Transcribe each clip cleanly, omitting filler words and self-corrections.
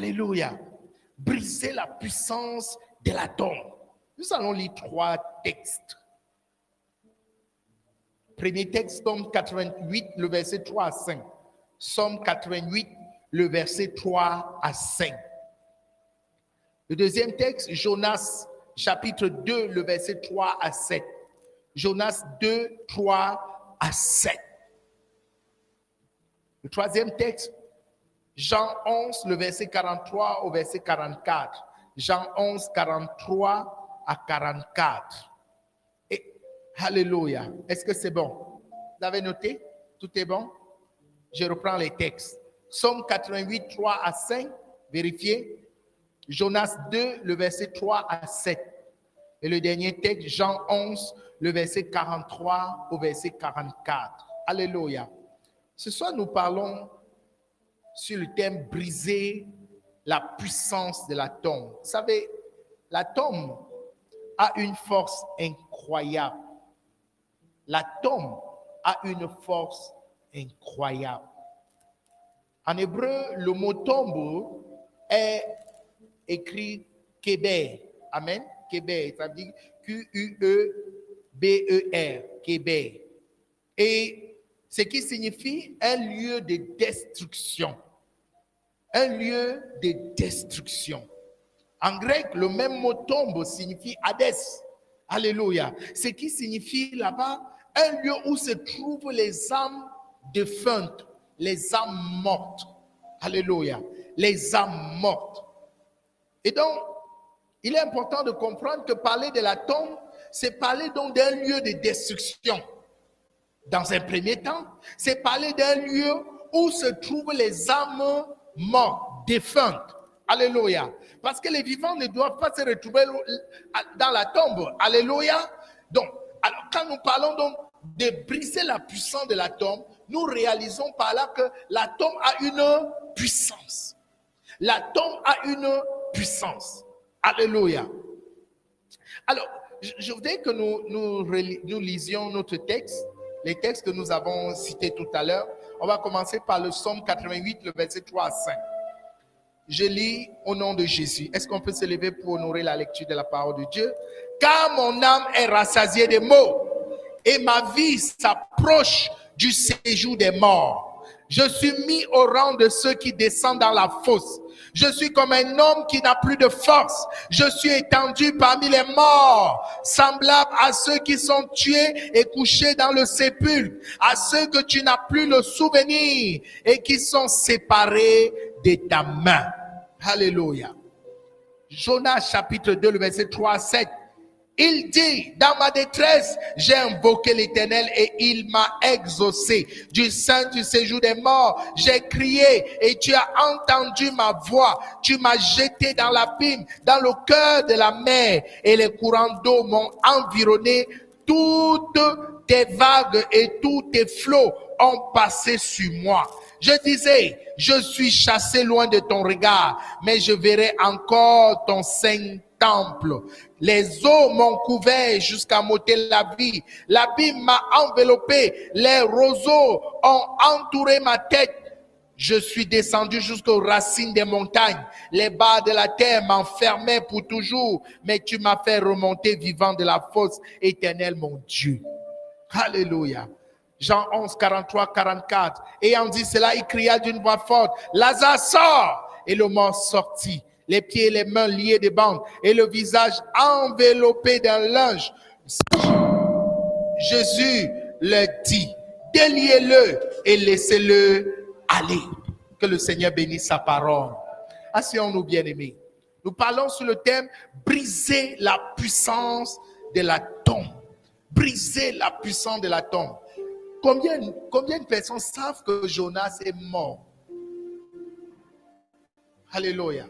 Alléluia. Briser la puissance de la tombe. Nous allons lire 3 textes. Premier texte, Somme 88, le verset 3 à 5. Somme 88, le verset 3 à 5. Le deuxième texte, Jonas, chapitre 2, le verset 3 à 7. Jonas 2, 3 à 7. Le troisième texte, Jean 11, le verset 43 au verset 44. Jean 11, 43 à 44. Et, alléluia. Est-ce que c'est bon? Vous avez noté? Tout est bon? Je reprends les textes. Somme 88, 3 à 5. Vérifiez. Jonas 2, le verset 3 à 7. Et le dernier texte, Jean 11, le verset 43 au verset 44. Alléluia. Ce soir, nous parlons sur le thème « Briser la puissance de la tombe ». Vous savez, la tombe a une force incroyable. La tombe a une force incroyable. En hébreu, le mot tombe est écrit Kéber. Amen. Kéber, ça veut dire Q-U-E-B-E-R. Kéber. Et ce qui signifie un lieu de destruction. Un lieu de destruction. En grec, le même mot tombe signifie Hadès. Alléluia. Ce qui signifie là-bas un lieu où se trouvent les âmes défuntes, les âmes mortes. Alléluia. Les âmes mortes. Et donc, il est important de comprendre que parler de la tombe, c'est parler donc d'un lieu de destruction. Dans un premier temps, c'est parler d'un lieu où se trouvent les âmes mortes, défuntes. Alléluia. Parce que les vivants ne doivent pas se retrouver dans la tombe. Alléluia. Donc, alors quand nous parlons donc de briser la puissance de la tombe, nous réalisons par là que la tombe a une puissance. La tombe a une puissance. Alléluia. Alors, je voudrais que nous lisions notre texte, les textes que nous avons cités tout à l'heure. On va commencer par le Somme 88, le verset 3 à 5. Je lis au nom de Jésus. Est-ce qu'on peut se lever pour honorer la lecture de la parole de Dieu? Car mon âme est rassasiée de maux et ma vie s'approche du séjour des morts. Je suis mis au rang de ceux qui descendent dans la fosse. Je suis comme un homme qui n'a plus de force. Je suis étendu parmi les morts, semblable à ceux qui sont tués et couchés dans le sépulcre, à ceux que tu n'as plus le souvenir et qui sont séparés de ta main. Alléluia. Jonas chapitre 2, le verset 3 à 7. Il dit, dans ma détresse, j'ai invoqué l'Éternel et il m'a exaucé. Du sein du séjour des morts, j'ai crié et tu as entendu ma voix. Tu m'as jeté dans l'abîme, dans le cœur de la mer et les courants d'eau m'ont environné. Toutes tes vagues et tous tes flots ont passé sur moi. Je disais, je suis chassé loin de ton regard, mais je verrai encore ton saint temple. Les eaux m'ont couvert jusqu'à m'ôter la vie. L'abîme m'a enveloppé. Les roseaux ont entouré ma tête. Je suis descendu jusqu'aux racines des montagnes. Les barres de la terre m'enfermaient pour toujours, mais tu m'as fait remonter vivant de la fosse. Éternel mon Dieu. Alléluia. Jean 11, 43, 44. Ayant dit cela, il cria d'une voix forte, Lazare sort! Et le mort sortit, les pieds et les mains liés de bandes, et le visage enveloppé d'un linge. Jésus leur dit, déliez-le et laissez-le aller. Que le Seigneur bénisse sa parole. Asseyons-nous, bien-aimés. Nous parlons sur le thème briser la puissance de la tombe. Briser la puissance de la tombe. Combien de personnes savent que Jonas est mort? Alléluia.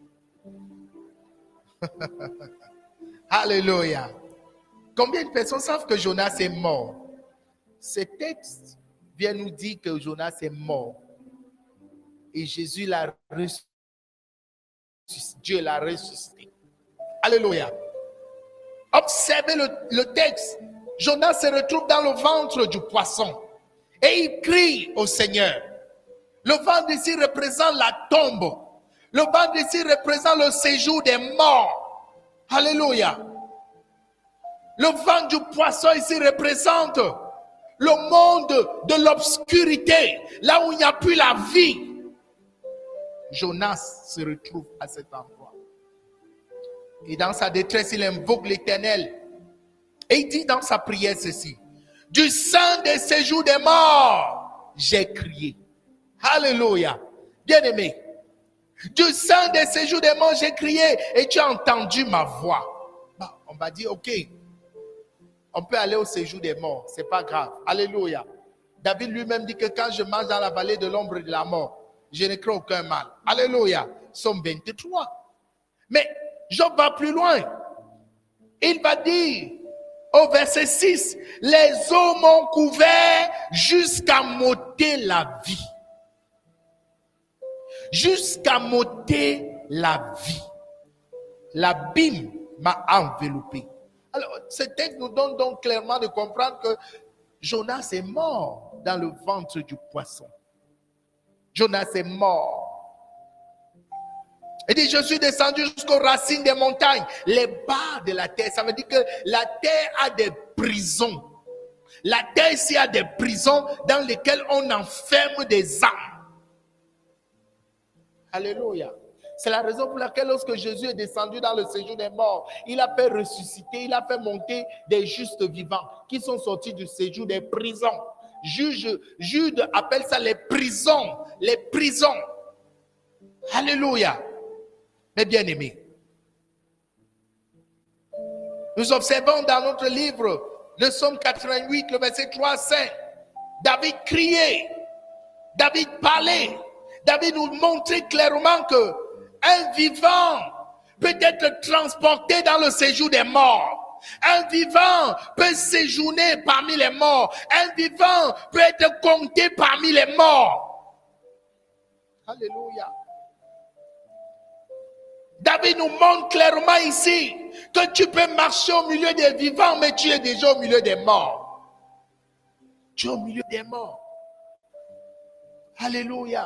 Alléluia. Combien de personnes savent que Jonas est mort? Ce texte vient nous dire que Jonas est mort. Et Jésus l'a ressuscité. Dieu l'a ressuscité. Alléluia. Observez le texte. Jonas se retrouve dans le ventre du poisson. Et il crie au Seigneur. Le ventre ici représente la tombe. Le ventre ici représente le séjour des morts. Alléluia. Le ventre du poisson ici représente le monde de l'obscurité, là où il n'y a plus la vie. Jonas se retrouve à cet endroit. Et dans sa détresse, il invoque l'Éternel. Et il dit dans sa prière ceci: du sein des séjours des morts, j'ai crié. Alléluia. Bien-aimé, du sein des séjours des morts, j'ai crié et tu as entendu ma voix. Bah, on va dire, ok, on peut aller au séjour des morts, c'est pas grave. Alléluia. David lui-même dit que quand je marche dans la vallée de l'ombre de la mort, je ne crains aucun mal. Alléluia. Somme 23. Mais Job va plus loin. Il va dire au verset 6, les eaux m'ont couvert jusqu'à m'ôter la vie. Jusqu'à m'ôter la vie. L'abîme m'a enveloppé. Alors, ce texte nous donne donc clairement de comprendre que Jonas est mort dans le ventre du poisson. Jonas est mort. Il dit, je suis descendu jusqu'aux racines des montagnes, les bas de la terre. Ça veut dire que la terre a des prisons. La terre ici a des prisons dans lesquelles on enferme des âmes. Alléluia. C'est la raison pour laquelle lorsque Jésus est descendu dans le séjour des morts, il a fait ressusciter, il a fait monter des justes vivants qui sont sortis du séjour des prisons. Jude appelle ça les prisons. Les prisons. Alléluia. Mes bien-aimés, nous observons dans notre livre, le psaume 88, le verset 3 à 5, David criait, David parlait, David nous montrait clairement que un vivant peut être transporté dans le séjour des morts. Un vivant peut séjourner parmi les morts. Un vivant peut être compté parmi les morts. Alléluia. David nous montre clairement ici que tu peux marcher au milieu des vivants, mais tu es déjà au milieu des morts. Tu es au milieu des morts. Alléluia.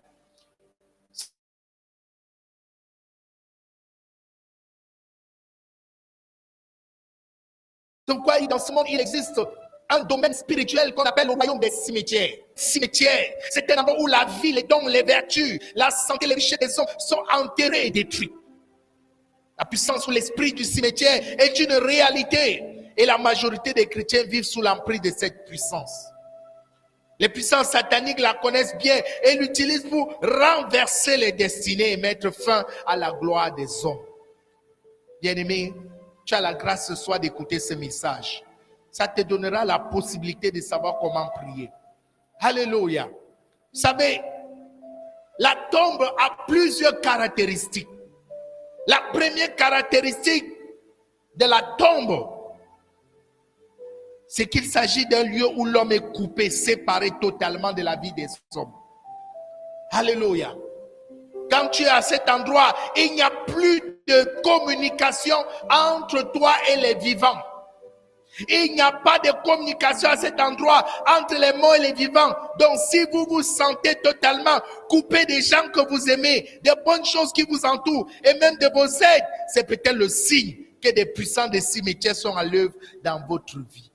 Donc quoi, dans ce monde, il existe un domaine spirituel qu'on appelle le royaume des cimetières. Cimetière, c'est un endroit où la vie, les dons, les vertus, la santé, les richesses des hommes sont enterrés et détruits. La puissance ou l'esprit du cimetière est une réalité. Et la majorité des chrétiens vivent sous l'emprise de cette puissance. Les puissances sataniques la connaissent bien et l'utilisent pour renverser les destinées et mettre fin à la gloire des hommes. Bien-aimé, tu as la grâce ce soir d'écouter ce message. Ça te donnera la possibilité de savoir comment prier. Alléluia. Vous savez, la tombe a plusieurs caractéristiques. La première caractéristique de la tombe, c'est qu'il s'agit d'un lieu où l'homme est coupé, séparé totalement de la vie des hommes. Alléluia. Quand tu es à cet endroit, il n'y a plus de communication entre toi et les vivants. Il n'y a pas de communication à cet endroit entre les morts et les vivants. Donc si vous vous sentez totalement coupé des gens que vous aimez, des bonnes choses qui vous entourent et même de vos aides, c'est peut-être le signe que des puissants des cimetières sont à l'œuvre dans votre vie.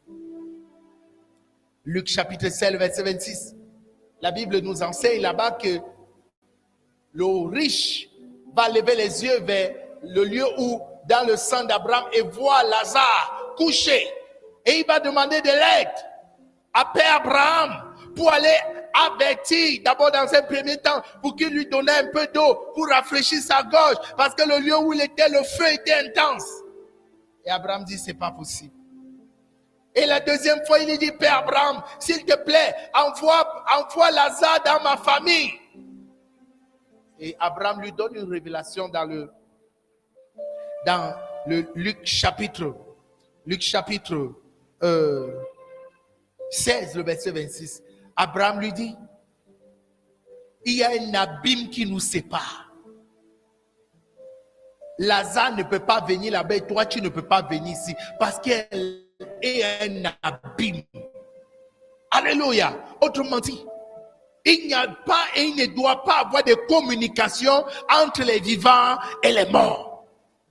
Luc chapitre 16, verset 26. La Bible nous enseigne là-bas que le riche va lever les yeux vers le lieu où, dans le sang d'Abraham, et voit Lazare couché. Et il va demander de l'aide à Père Abraham pour aller avertir, d'abord dans un premier temps, pour qu'il lui donne un peu d'eau pour rafraîchir sa gorge, parce que le lieu où il était, le feu était intense. Et Abraham dit, c'est pas possible. Et la deuxième fois, il lui dit, Père Abraham, s'il te plaît, envoie Lazare dans ma famille. Et Abraham lui donne une révélation dans le Luc chapitre 16, le verset 26. Abraham lui dit, il y a un abîme qui nous sépare. Lazare ne peut pas venir là-bas et toi tu ne peux pas venir ici parce qu'il y a un abîme. Alléluia. Autrement dit, Il n'y a pas et il ne doit pas avoir de communication entre les vivants et les morts.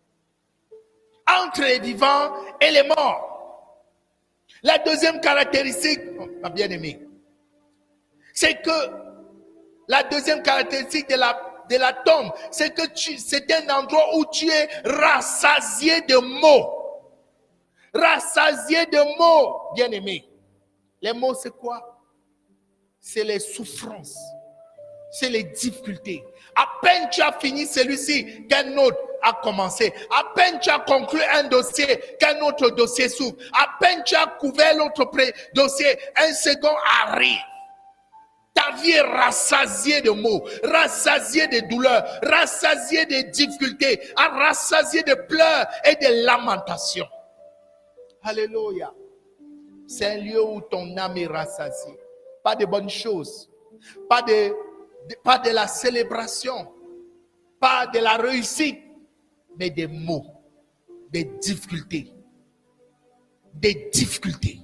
Entre les vivants et les morts. La deuxième caractéristique, ma bien-aimée, c'est que la deuxième caractéristique de la tombe, c'est que c'est un endroit où tu es rassasié de mots. Rassasié de mots, bien-aimé. Les mots, c'est quoi? C'est les souffrances, c'est les difficultés. À peine tu as fini celui-ci, qu'un autre a commencé. À peine tu as conclu un dossier, qu'un autre dossier s'ouvre. À peine tu as couvert l'autre dossier, un second arrive. Ta vie est rassasiée de maux, rassasiée de douleurs, rassasiée de difficultés, rassasiée de pleurs et de lamentations. Alléluia. C'est un lieu où ton âme est rassasiée. Pas de bonnes choses, pas de la célébration, pas de la réussite, mais des maux, des difficultés. Des difficultés.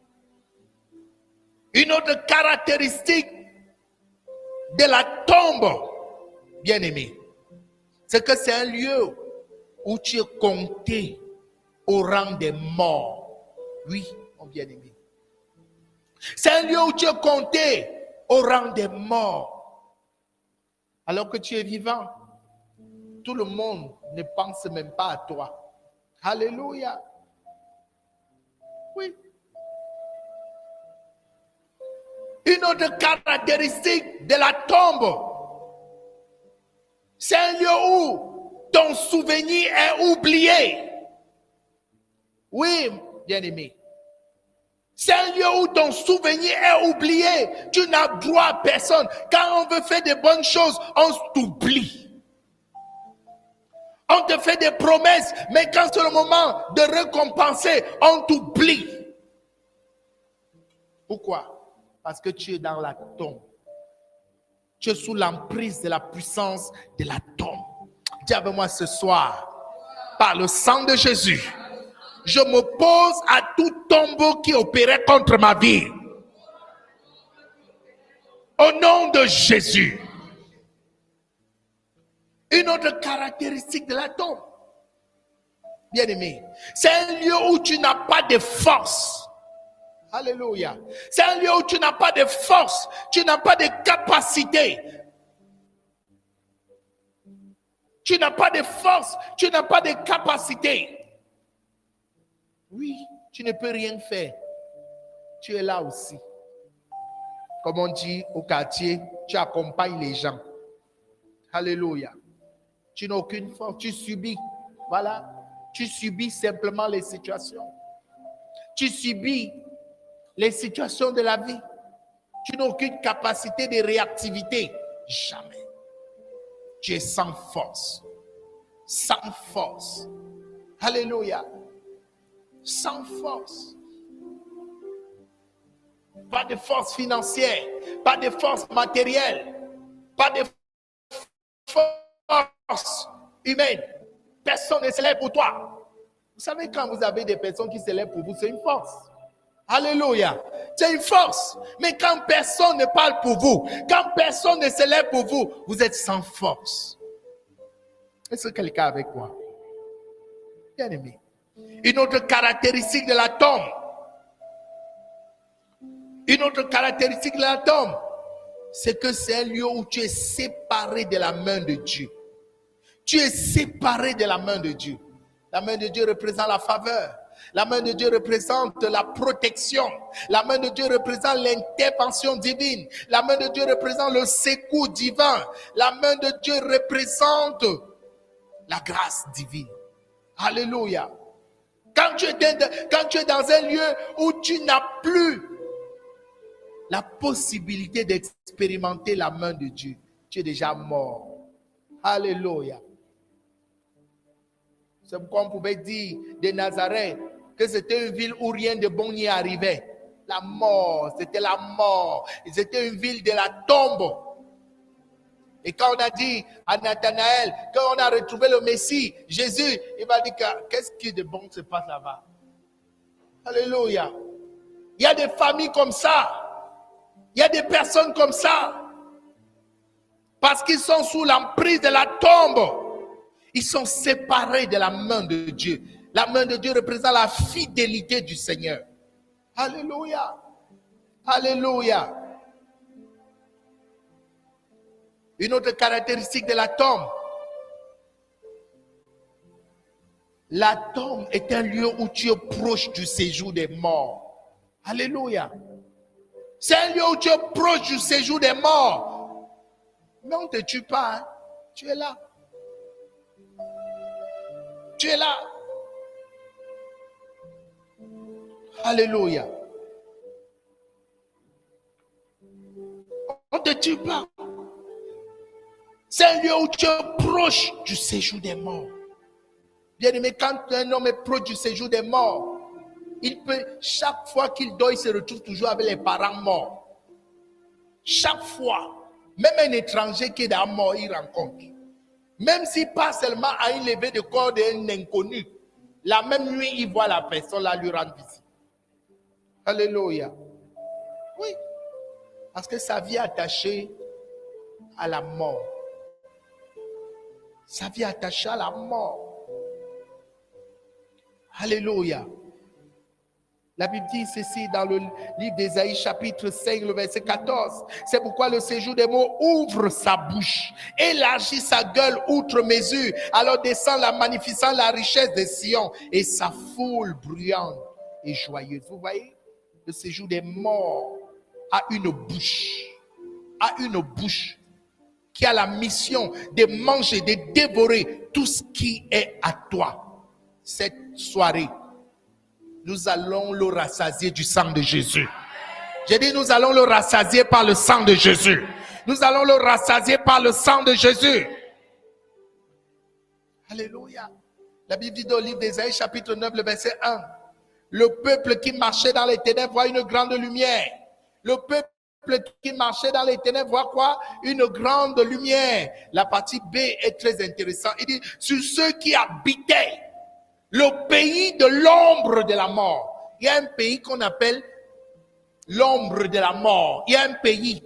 Une autre caractéristique de la tombe, bien-aimé, c'est que c'est un lieu où tu es compté au rang des morts. Oui, mon bien-aimé. C'est un lieu où tu es compté au rang des morts. Alors que tu es vivant, tout le monde ne pense même pas à toi. Alléluia. Oui. Une autre caractéristique de la tombe, c'est un lieu où ton souvenir est oublié. Oui, bien-aimé. C'est un lieu où ton souvenir est oublié. Tu n'as droit à personne. Quand on veut faire de bonnes choses, on t'oublie. On te fait des promesses, mais quand c'est le moment de récompenser, on t'oublie. Pourquoi? Parce que tu es dans la tombe. Tu es sous l'emprise de la puissance de la tombe. Dis avec moi ce soir, par le sang de Jésus, je m'oppose à tout tombeau qui opérait contre ma vie. Au nom de Jésus. Une autre caractéristique de la tombe, bien aimé, c'est un lieu où tu n'as pas de force. Alléluia. C'est un lieu où tu n'as pas de force, tu n'as pas de capacité. Tu n'as pas de force, tu n'as pas de capacité. Oui, tu ne peux rien faire. Tu es là aussi. Comme on dit au quartier, tu accompagnes les gens. Alléluia. Tu n'as aucune force, tu subis. Voilà. Tu subis simplement les situations. Tu subis les situations de la vie. Tu n'as aucune capacité de réactivité. Jamais. Tu es sans force. Sans force. Alléluia. Sans force. Pas de force financière, pas de force matérielle, pas de force humaine. Personne ne se lève pour toi. Vous savez, quand vous avez des personnes qui se lèvent pour vous, c'est une force. Alléluia. C'est une force. Mais quand personne ne parle pour vous, quand personne ne se lève pour vous, vous êtes sans force. Est-ce que quelqu'un est avec moi? Bien aimé. Une autre caractéristique de la tombe. Une autre caractéristique de la tombe, c'est que c'est un lieu où tu es séparé de la main de Dieu. Tu es séparé de la main de Dieu. La main de Dieu représente la faveur. La main de Dieu représente la protection. La main de Dieu représente l'intervention divine. La main de Dieu représente le secours divin. La main de Dieu représente la grâce divine. Alléluia. Quand tu es dans un lieu où tu n'as plus la possibilité d'expérimenter la main de Dieu, tu es déjà mort. Alléluia. C'est pourquoi on pouvait dire de Nazareth que c'était une ville où rien de bon n'y arrivait. La mort, c'était la mort. C'était une ville de la tombe. Et quand on a dit à Nathanaël, quand on a retrouvé le Messie, Jésus, il va dire qu'est-ce qui de bon se passe là-bas? Alléluia. Il y a des familles comme ça. Il y a des personnes comme ça. Parce qu'ils sont sous l'emprise de la tombe. Ils sont séparés de la main de Dieu. La main de Dieu représente la fidélité du Seigneur. Alléluia. Alléluia. Une autre caractéristique de la tombe. La tombe est un lieu où tu es proche du séjour des morts. Alléluia. C'est un lieu où tu es proche du séjour des morts. Mais on ne te tue pas. Hein? Tu es là. Tu es là. Alléluia. On ne te tue pas. C'est un lieu où tu es proche du séjour des morts. Bien aimé, quand un homme est proche du séjour des morts, il peut, chaque fois qu'il dort, il se retrouve toujours avec les parents morts. Chaque fois. Même un étranger qui est dans mort, il rencontre. Même s'il passe seulement à une levée de corps d'un inconnu, la même nuit, il voit la personne là lui rendre visite. Alléluia. Oui. Parce que sa vie est attachée à la mort. Sa vie est attachée à la mort. Alléluia. La Bible dit ceci dans le livre d'Ésaïe, chapitre 5, le verset 14. C'est pourquoi le séjour des morts ouvre sa bouche, élargit sa gueule outre mesure. Alors descend la magnificence, la richesse de Sion et sa foule bruyante et joyeuse. Vous voyez, le séjour des morts a une bouche. A une bouche qui a la mission de manger, de dévorer tout ce qui est à toi. Cette soirée, nous allons le rassasier du sang de Jésus. J'ai dit, nous allons le rassasier par le sang de Jésus. Nous allons le rassasier par le sang de Jésus. Alléluia. La Bible dit dans le livre d'Ésaïe, chapitre 9, le verset 1. Le peuple qui marchait dans les ténèbres voit une grande lumière. Le peuple qui marchait dans les ténèbres voit quoi? Une grande lumière. La partie B est très intéressante. Il dit, sur ceux qui habitaient le pays de l'ombre de la mort. Il y a un pays qu'on appelle l'ombre de la mort. Il y a un pays.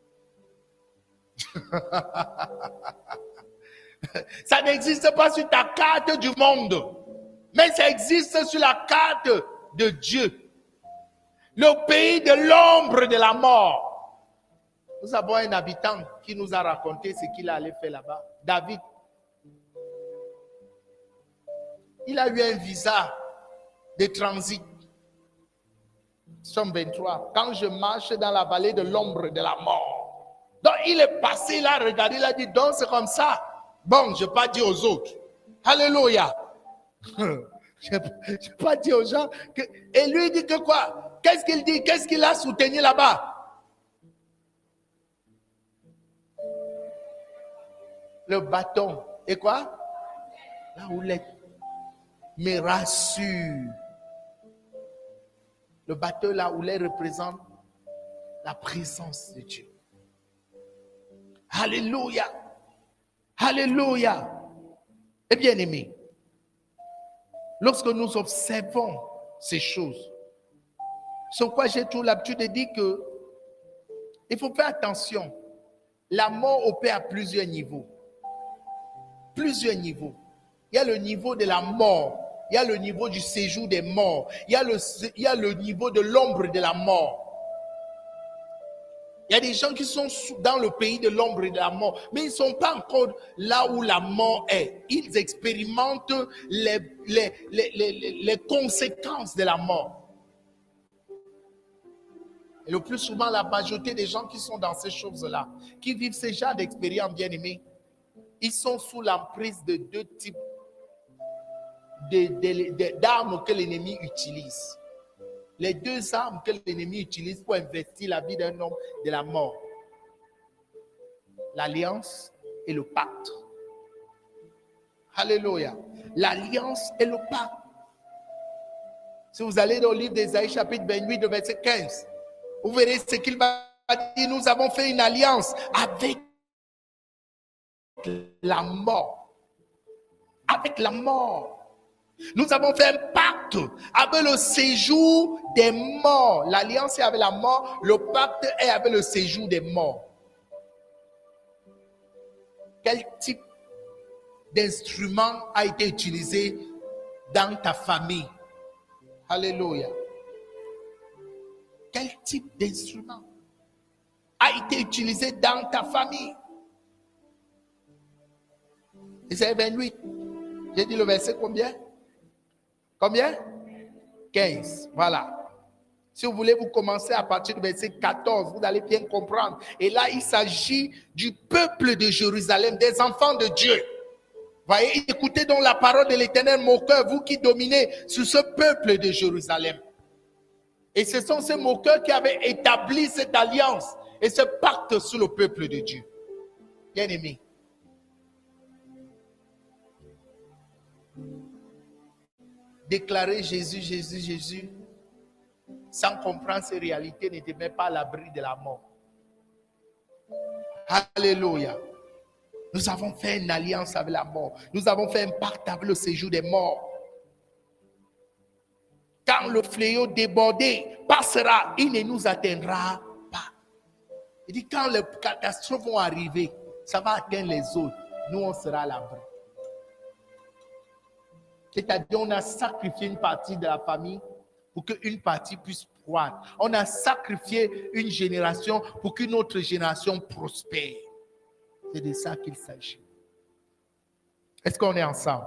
Ça n'existe pas sur ta carte du monde, mais ça existe sur la carte de Dieu. Le pays de l'ombre de la mort. Nous avons un habitant qui nous a raconté ce qu'il allait faire là-bas. David. Il a eu un visa de transit. Somme 23. Quand je marche dans la vallée de l'ombre de la mort. Donc il est passé là, regardez, il a dit, donc c'est comme ça. Bon, je n'ai pas dit aux autres. Alléluia. Je n'ai pas dit aux gens. Et lui il dit que quoi? Qu'est-ce qu'il dit? Qu'est-ce qu'il a soutenu là-bas? Le bâton. Et quoi? La houlette. Me rassure. Le bâton, la houlette représente la présence de Dieu. Alléluia. Alléluia. Et bien aimé, lorsque nous observons ces choses, sur quoi j'ai toujours l'habitude de dire que il faut faire attention. La mort opère à plusieurs niveaux. Plusieurs niveaux. Il y a le niveau de la mort. Il y a le niveau du séjour des morts. Il y a le niveau de l'ombre de la mort. Il y a des gens qui sont dans le pays de l'ombre et de la mort, mais ils ne sont pas encore là où la mort est. Ils expérimentent les conséquences de la mort. Et le plus souvent, la majorité des gens qui sont dans ces choses-là, qui vivent ces genres d'expériences, bien aimés, ils sont sous l'emprise de deux types d'armes que l'ennemi utilise. Les deux armes que l'ennemi utilise pour investir la vie d'un homme de la mort. L'alliance et le pacte. Alléluia. L'alliance et le pacte. Si vous allez dans le livre d'Ésaïe, chapitre 28, verset 15, vous verrez ce qu'il va dire. Nous avons fait une alliance avec la mort. Avec la mort. Nous avons fait un pacte pacte avec le séjour des morts. L'alliance est avec la mort, le pacte est avec le séjour des morts. Quel type d'instrument a été utilisé dans ta famille? Alléluia. Quel type d'instrument a été utilisé dans ta famille? Isaïe 28. J'ai dit le verset combien? Combien? 15. Voilà. Si vous voulez, vous commencez à partir du verset 14. Vous allez bien comprendre. Et là, il s'agit du peuple de Jérusalem, des enfants de Dieu. Voyez, écoutez donc la parole de l'Éternel, mon cœur, vous qui dominez sur ce peuple de Jérusalem. Et ce sont ces moqueurs qui avaient établi cette alliance et ce pacte sur le peuple de Dieu. Bien-aimés. Déclarer Jésus, Jésus, Jésus, sans comprendre ces réalités, ne te met pas à l'abri de la mort. Alléluia. Nous avons fait une alliance avec la mort. Nous avons fait un pacte avec le séjour des morts. Quand le fléau débordé passera, il ne nous atteindra pas. Il dit quand les catastrophes vont arriver, ça va atteindre les autres. Nous, on sera à l'abri. C'est-à-dire, on a sacrifié une partie de la famille pour qu'une partie puisse croître. On a sacrifié une génération pour qu'une autre génération prospère. C'est de ça qu'il s'agit. Est-ce qu'on est ensemble?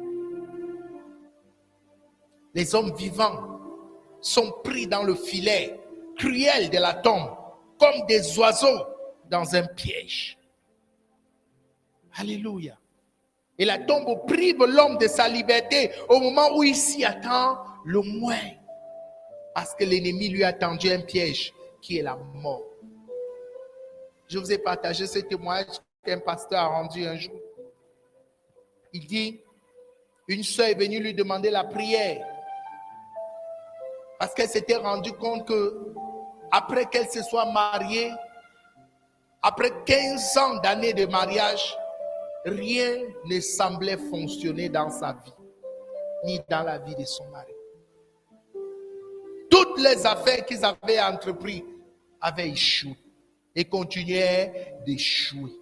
Les hommes vivants sont pris dans le filet cruel de la tombe, comme des oiseaux dans un piège. Alléluia. Et la tombe prive l'homme de sa liberté au moment où il s'y attend le moins. Parce que l'ennemi lui a tendu un piège qui est la mort. Je vous ai partagé ce témoignage qu'un pasteur a rendu un jour. Il dit, une sœur est venue lui demander la prière. Parce qu'elle s'était rendue compte que après qu'elle se soit mariée, après 15 ans d'années de mariage, rien ne semblait fonctionner dans sa vie, ni dans la vie de son mari. Toutes les affaires qu'ils avaient entreprises avaient échoué et continuaient d'échouer.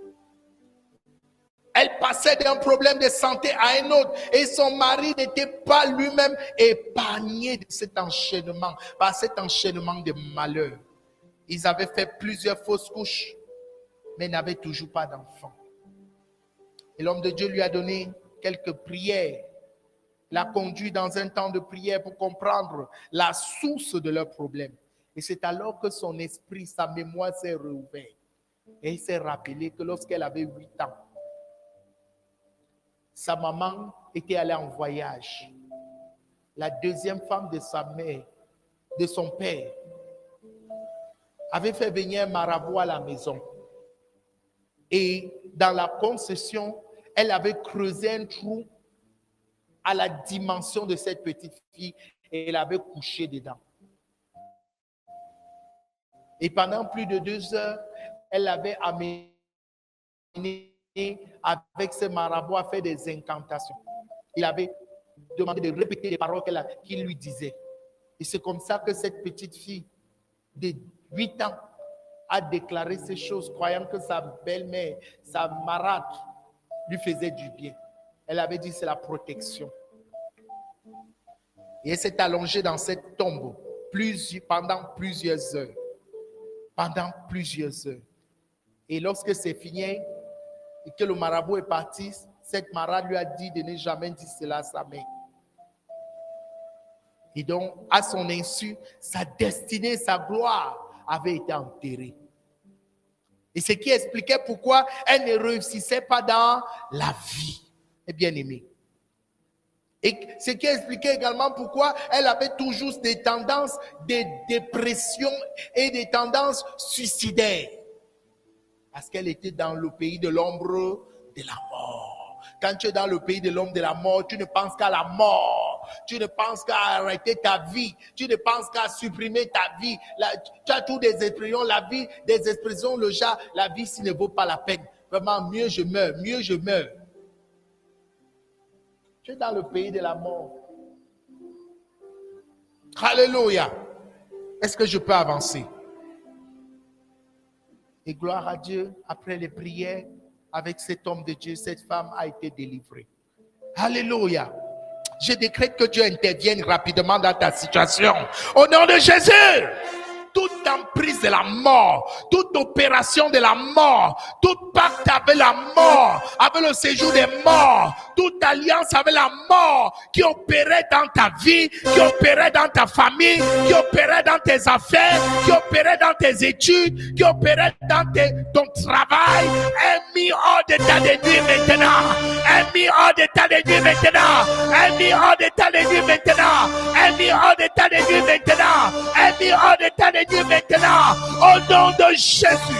Elle passait d'un problème de santé à un autre et son mari n'était pas lui-même épargné de cet enchaînement, par cet enchaînement de malheur. Ils avaient fait plusieurs fausses couches, mais n'avaient toujours pas d'enfant. Et l'homme de Dieu lui a donné quelques prières, l'a conduit dans un temps de prière pour comprendre la source de leurs problèmes. Et c'est alors que son esprit, sa mémoire s'est rouverte. Et il s'est rappelé que lorsqu'elle avait 8 ans, sa maman était allée en voyage. La deuxième femme de sa mère, de son père, avait fait venir un marabout à la maison. Et dans la concession, elle avait creusé un trou à la dimension de cette petite fille et elle avait couché dedans. Et pendant plus de 2 heures, elle l'avait amené avec ce marabout à faire des incantations. Il avait demandé de répéter les paroles qu'il lui disait. Et c'est comme ça que cette petite fille de 8 ans a déclaré ces choses, croyant que sa belle-mère, sa marâtre, lui faisait du bien. Elle avait dit c'est la protection. Et elle s'est allongée dans cette tombe pendant plusieurs heures. Pendant plusieurs heures. Et lorsque c'est fini et que le marabout est parti, cette marâtre lui a dit de ne jamais dire cela à sa mère. Et donc, à son insu, sa destinée, sa gloire avait été enterrée. Et ce qui expliquait pourquoi elle ne réussissait pas dans la vie. Et bien aimé. Et ce qui expliquait également pourquoi elle avait toujours des tendances de dépression et des tendances suicidaires. Parce qu'elle était dans le pays de l'ombre de la mort. Quand tu es dans le pays de l'ombre de la mort, tu ne penses qu'à la mort. Tu ne penses qu'à arrêter ta vie. Tu ne penses qu'à supprimer ta vie. Tu as toutes des expressions, la vie, des expressions, le genre, la vie, s'il ne vaut pas la peine. Vraiment, mieux je meurs, mieux je meurs. Tu es dans le pays de la mort. Alléluia. Est-ce que je peux avancer? Et gloire à Dieu, après les prières, avec cet homme de Dieu, cette femme a été délivrée. Alléluia. Je décrète que Dieu intervienne rapidement dans ta situation. Au nom de Jésus. Toute emprise de la mort, toute opération de la mort, tout pacte avec la mort, avec le séjour des morts, toute alliance avec la mort qui opérait dans ta vie, qui opérait dans ta famille, qui opérait dans tes affaires, qui opérait dans tes études, qui opérait dans ton travail, est mis hors d'état de nuit maintenant, est mis hors d'état de nuit maintenant, est mis hors d'état de nuit maintenant, est mis hors d'état de nuit maintenant, est mis hors d'état de Dieu maintenant, au nom de Jésus.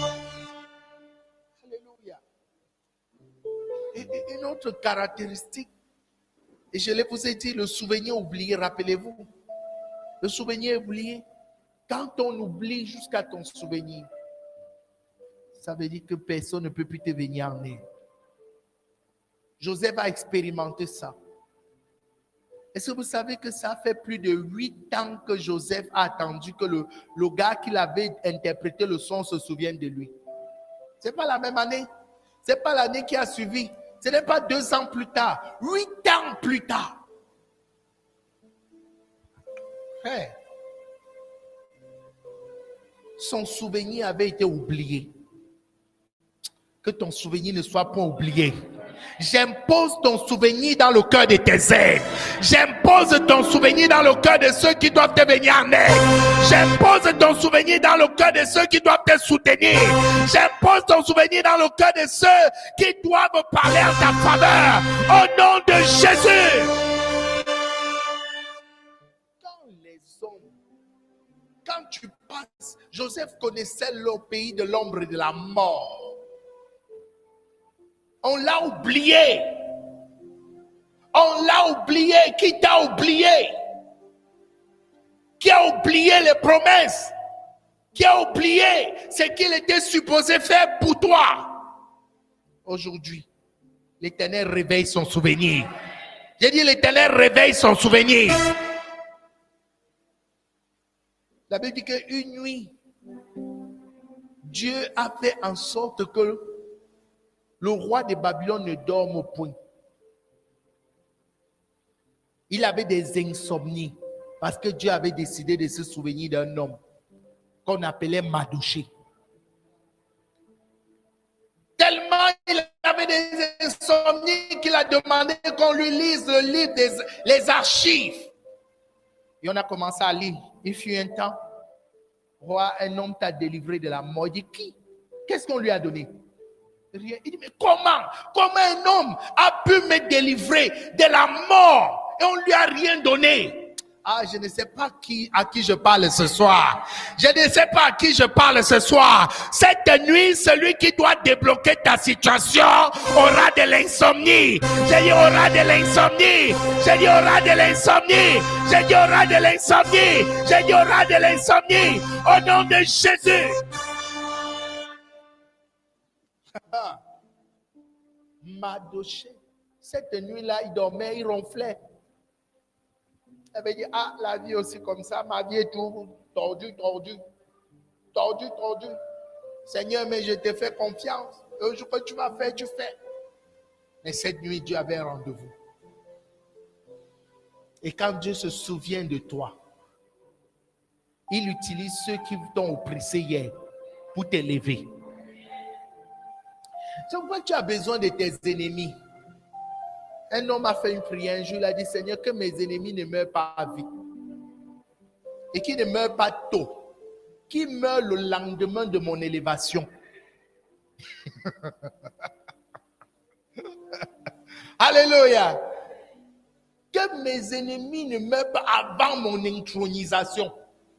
Alléluia. Et une autre caractéristique, et je vous ai dit, le souvenir oublié, rappelez-vous. Le souvenir oublié, quand on oublie jusqu'à ton souvenir, ça veut dire que personne ne peut plus te venir en aide. Joseph a expérimenté ça. Est-ce que vous savez que ça fait plus de 8 ans que Joseph a attendu que le gars qui avait interprété le son se souvienne de lui? Ce n'est pas la même année. Ce n'est pas l'année qui a suivi. Ce n'est pas 2 ans plus tard. 8 ans plus tard. Hey. Son souvenir avait été oublié. Que ton souvenir ne soit pas oublié. J'impose ton souvenir dans le cœur de tes aides. J'impose ton souvenir dans le cœur de ceux qui doivent te venir en aide. J'impose ton souvenir dans le cœur de ceux qui doivent te soutenir. J'impose ton souvenir dans le cœur de ceux qui doivent parler en ta faveur. Au nom de Jésus. Quand tu passes, Joseph connaissait le pays de l'ombre et de la mort. On l'a oublié. On l'a oublié. Qui t'a oublié? Qui a oublié les promesses? Qui a oublié ce qu'il était supposé faire pour toi? Aujourd'hui, l'Éternel réveille son souvenir. J'ai dit l'Éternel réveille son souvenir. La Bible dit qu'une nuit, Dieu a fait en sorte que le roi de Babylone ne dorme point. Il avait des insomnies parce que Dieu avait décidé de se souvenir d'un homme qu'on appelait Madouché. Tellement il avait des insomnies qu'il a demandé qu'on lui lise le livre les archives. Et on a commencé à lire. Il fut un temps, roi, un homme t'a délivré de la mort. Il dit, qui? Qu'est-ce qu'on lui a donné? Rien. Il dit, mais comment un homme a pu me délivrer de la mort et on ne lui a rien donné? Ah, je ne sais pas à qui je parle ce soir. Je ne sais pas à qui je parle ce soir. Cette nuit, celui qui doit débloquer ta situation aura de l'insomnie. J'ai dit aura de l'insomnie. J'ai dit aura de l'insomnie. J'ai dit aura de l'insomnie. J'ai dit aura de l'insomnie. Au nom de Jésus. Madouché. Cette nuit-là, il dormait, il ronflait. Il avait dit, ah, la vie aussi comme ça, ma vie est tout tordue. Seigneur, mais je te fais confiance. Le jour que tu vas faire, tu fais. Mais cette nuit, Dieu avait un rendez-vous. Et quand Dieu se souvient de toi, il utilise ceux qui t'ont oppressé hier pour t'élever. C'est pourquoi tu as besoin de tes ennemis. Un homme a fait une prière un jour, il a dit, Seigneur, que mes ennemis ne meurent pas vite. Et qu'ils ne meurent pas tôt. Qu'ils meurent le lendemain de mon élévation. Alléluia. Que mes ennemis ne meurent pas avant mon intronisation.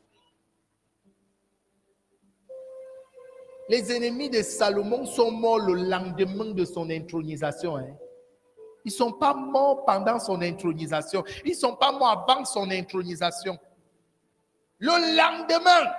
Les ennemis de Salomon sont morts le lendemain de son intronisation. Ils ne sont pas morts pendant son intronisation. Ils ne sont pas morts avant son intronisation. Le lendemain,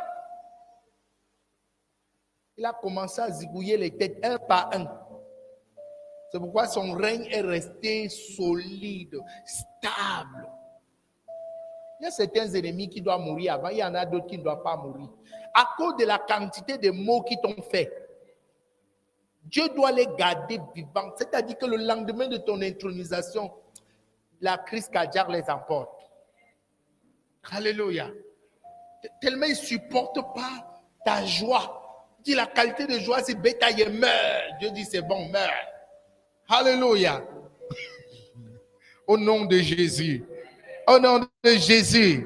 il a commencé à zigouiller les têtes un par un. C'est pourquoi son règne est resté solide, stable. Il y a certains ennemis qui doivent mourir avant, il y en a d'autres qui ne doivent pas mourir. À cause de la quantité de mots qui t'ont fait, Dieu doit les garder vivants. C'est-à-dire que le lendemain de ton intronisation, la crise cardiaque les emporte. Alléluia. Tellement ils ne supportent pas ta joie. Dis la qualité de joie, c'est bétail meurt. Dieu dit c'est bon, meurs. Alléluia. Au nom de Jésus. Au nom de Jésus.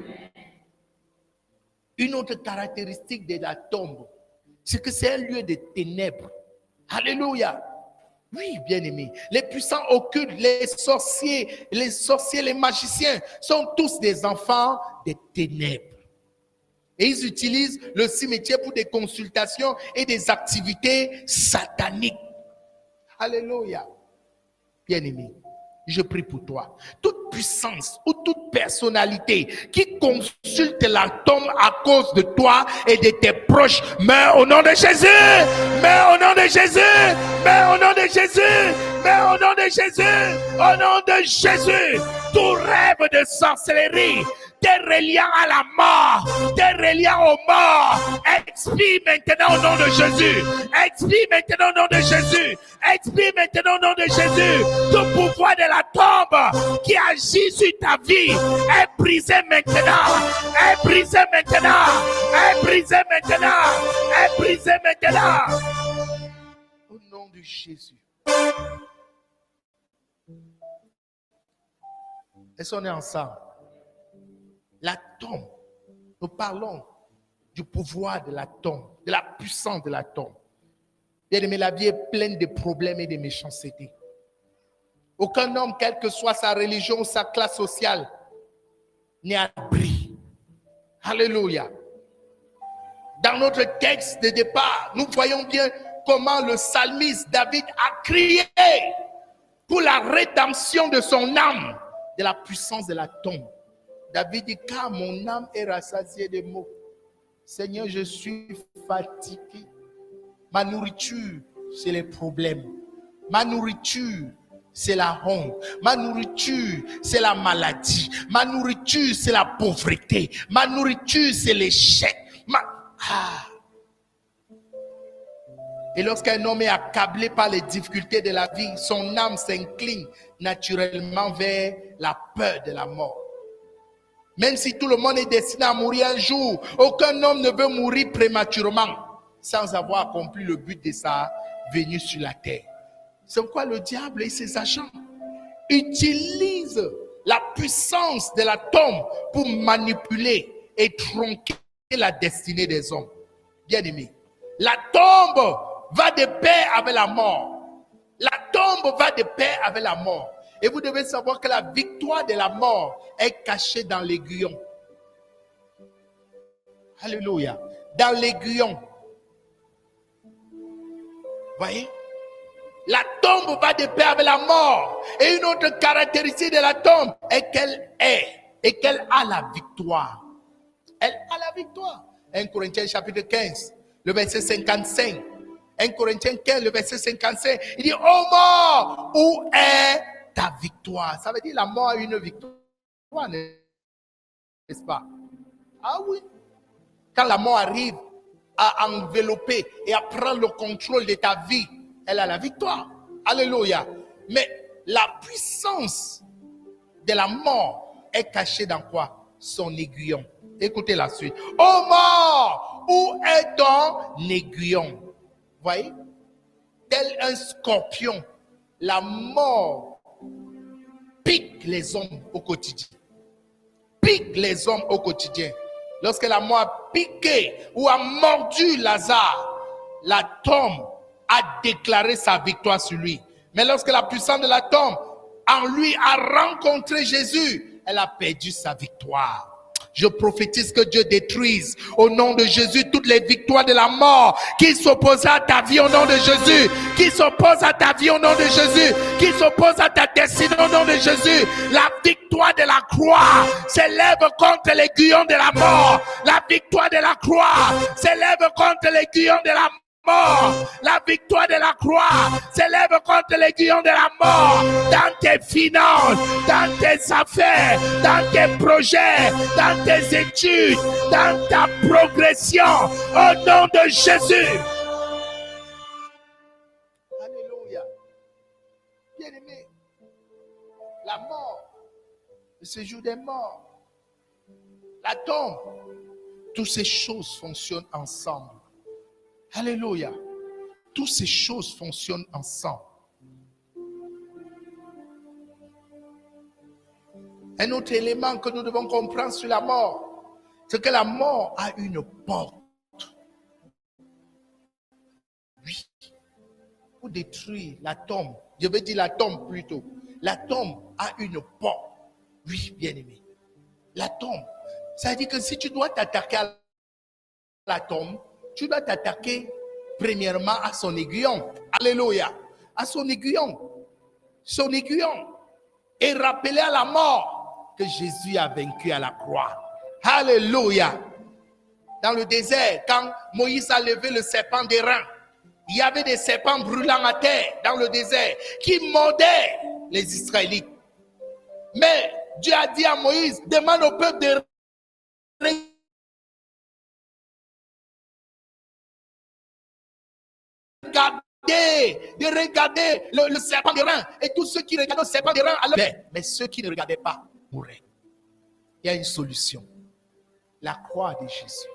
Une autre caractéristique de la tombe, c'est que c'est un lieu de ténèbres. Alléluia. Oui, bien-aimés. Les puissants occultes, les sorciers, les magiciens sont tous des enfants des ténèbres. Et ils utilisent le cimetière pour des consultations et des activités sataniques. Alléluia. Bien-aimé, je prie pour toi. Toute puissance ou toute personnalité qui consulte la tombe à cause de toi et de tes proches, meurs au nom de Jésus. Meurs au nom de Jésus. Meurs au nom de Jésus. Meurs au nom de Jésus. Au nom de Jésus. Tout rêve de sorcellerie, t'es reliant à la mort, t'es reliant aux morts. Expire maintenant au nom de Jésus. Expire maintenant au nom de Jésus. Expire maintenant au nom de Jésus. Tout pouvoir de la tombe qui agit sur ta vie est brisé maintenant. Est brisé maintenant. Est brisé maintenant. Est brisé maintenant. Au nom de Jésus. Est-ce qu'on est ensemble? La tombe, nous parlons du pouvoir de la tombe, de la puissance de la tombe. Bien-aimé, la vie est pleine de problèmes et de méchanceté. Aucun homme, quelle que soit sa religion ou sa classe sociale, n'est à l'abri. Alléluia. Dans notre texte de départ, nous voyons bien comment le psalmiste David a crié pour la rédemption de son âme, de la puissance de la tombe. David dit, car mon âme est rassasiée de maux. Seigneur, je suis fatigué. Ma nourriture, c'est les problèmes. Ma nourriture, c'est la honte. Ma nourriture, c'est la maladie. Ma nourriture, c'est la pauvreté. Ma nourriture, c'est l'échec. Et lorsqu'un homme est accablé par les difficultés de la vie, son âme s'incline naturellement vers la peur de la mort. Même si tout le monde est destiné à mourir un jour, aucun homme ne veut mourir prématurément sans avoir accompli le but de sa venue sur la terre. C'est pourquoi le diable et ses agents utilisent la puissance de la tombe pour manipuler et tronquer la destinée des hommes. Bien-aimés, la tombe va de pair avec la mort. La tombe va de pair avec la mort. Et vous devez savoir que la victoire de la mort est cachée dans l'aiguillon. Alléluia. Dans l'aiguillon. Voyez? La tombe va de pair avec la mort. Et une autre caractéristique de la tombe est qu'elle a la victoire. Elle a la victoire. 1 Corinthiens chapitre 15, le verset 55. 1 Corinthiens 15, le verset 55. Il dit, ô mort, où est ta victoire? Ça veut dire la mort a une victoire, n'est-ce pas? Ah oui. Quand la mort arrive à envelopper et à prendre le contrôle de ta vie, elle a la victoire. Alléluia. Mais la puissance de la mort est cachée dans quoi? Son aiguillon. Écoutez la suite. Ô mort, où est ton aiguillon? Voyez? Tel un scorpion, la mort pique les hommes au quotidien. Pique les hommes au quotidien. Lorsque la mort a piqué ou a mordu Lazare, la tombe a déclaré sa victoire sur lui. Mais lorsque la puissance de la tombe en lui a rencontré Jésus, elle a perdu sa victoire. Je prophétise que Dieu détruise au nom de Jésus toutes les victoires de la mort qui s'opposent à ta vie au nom de Jésus, qui s'opposent à ta vie au nom de Jésus, qui s'opposent à ta destinée au nom de Jésus. La victoire de la croix s'élève contre l'aiguillon de la mort. La victoire de la croix s'élève contre l'aiguillon de la mort. La victoire de la croix s'élève contre l'aiguillon de la mort dans tes finances, dans tes affaires, dans tes projets, dans tes études, dans ta progression, au nom de Jésus. Alléluia. Bien-aimé, la mort, le séjour des morts, la tombe, toutes ces choses fonctionnent ensemble. Alléluia. Toutes ces choses fonctionnent ensemble. Un autre élément que nous devons comprendre sur la mort, c'est que la mort a une porte. Oui. Pour détruire la tombe, je veux dire la tombe plutôt. La tombe a une porte. Oui, bien-aimé. La tombe. Ça veut dire que si tu dois t'attaquer à la tombe, tu dois t'attaquer premièrement à son aiguillon. Alléluia. À son aiguillon. Son aiguillon. Et rappeler à la mort que Jésus a vaincu à la croix. Alléluia. Dans le désert, quand Moïse a levé le serpent d'airain, il y avait des serpents brûlants à terre dans le désert qui mordaient les Israélites. Mais Dieu a dit à Moïse, demande au peuple de regarder le serpent d'airain. Et tous ceux qui regardaient le serpent d'airain, mais ceux qui ne regardaient pas mouraient. Il y a une solution. La croix de Jésus.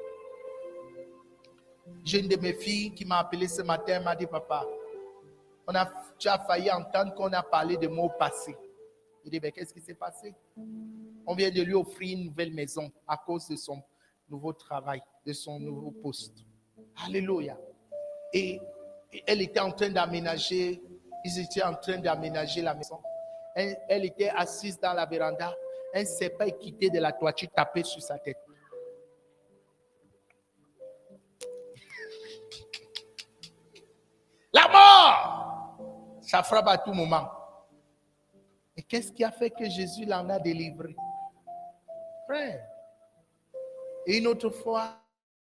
J'ai une de mes filles qui m'a appelé ce matin, m'a dit, papa, tu as failli entendre qu'on a parlé de mots passés. Il dit, mais qu'est-ce qui s'est passé? On vient de lui offrir une nouvelle maison à cause de son nouveau travail, de son nouveau poste. Alléluia. Et elle était en train d'aménager, ils étaient en train d'aménager la maison. Elle était assise dans la véranda. Elle ne s'est pas quittée de la toiture, tapée sur sa tête. La mort, ça frappe à tout moment. Et qu'est-ce qui a fait que Jésus l'en a délivré? Frère. Et une autre fois,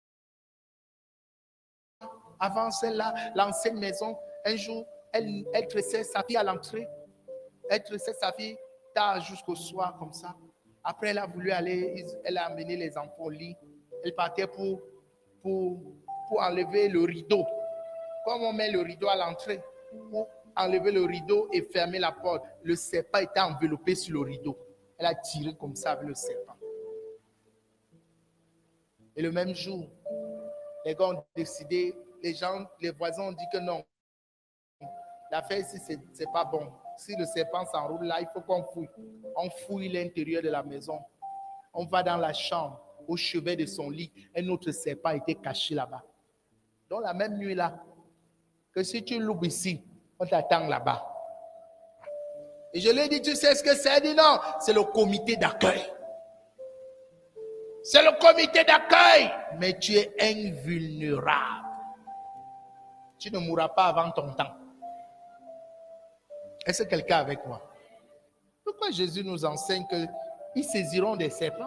avant celle-là, l'ancienne maison, un jour, elle tressait sa fille à l'entrée. Elle tressait sa fille tard jusqu'au soir, comme ça. Après, elle a voulu aller, elle a amené les enfants au lit. Elle partait pour enlever le rideau. Comme on met le rideau à l'entrée, pour enlever le rideau et fermer la porte, le serpent était enveloppé sur le rideau. Elle a tiré comme ça avec le serpent. Et le même jour, les gars ont décidé, les voisins ont dit que non, l'affaire ici, c'est pas bon. Si le serpent s'enroule là, il faut qu'on fouille. On fouille l'intérieur de la maison. On va dans la chambre, au chevet de son lit. Un autre serpent était caché là-bas. Donc la même nuit là, que si tu loupes ici, on t'attend là-bas. Et je lui ai dit, tu sais ce que c'est? Elle dit non, c'est le comité d'accueil. C'est le comité d'accueil. Mais tu es invulnérable. Tu ne mourras pas avant ton temps. Est-ce que quelqu'un est avec moi? Pourquoi Jésus nous enseigne qu'ils saisiront des serpents?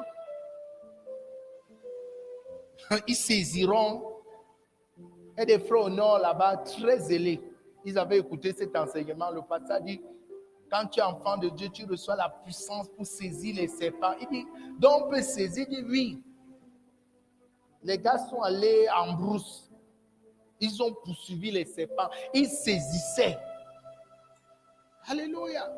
Ils saisiront. Et des frères au nord là-bas, très zélés, ils avaient écouté cet enseignement. Le pasteur dit, quand tu es enfant de Dieu, tu reçois la puissance pour saisir les serpents. Il dit, donc on peut saisir? Il dit oui. Les gars sont allés en brousse. Ils ont poursuivi les serpents. Ils saisissaient. Alléluia.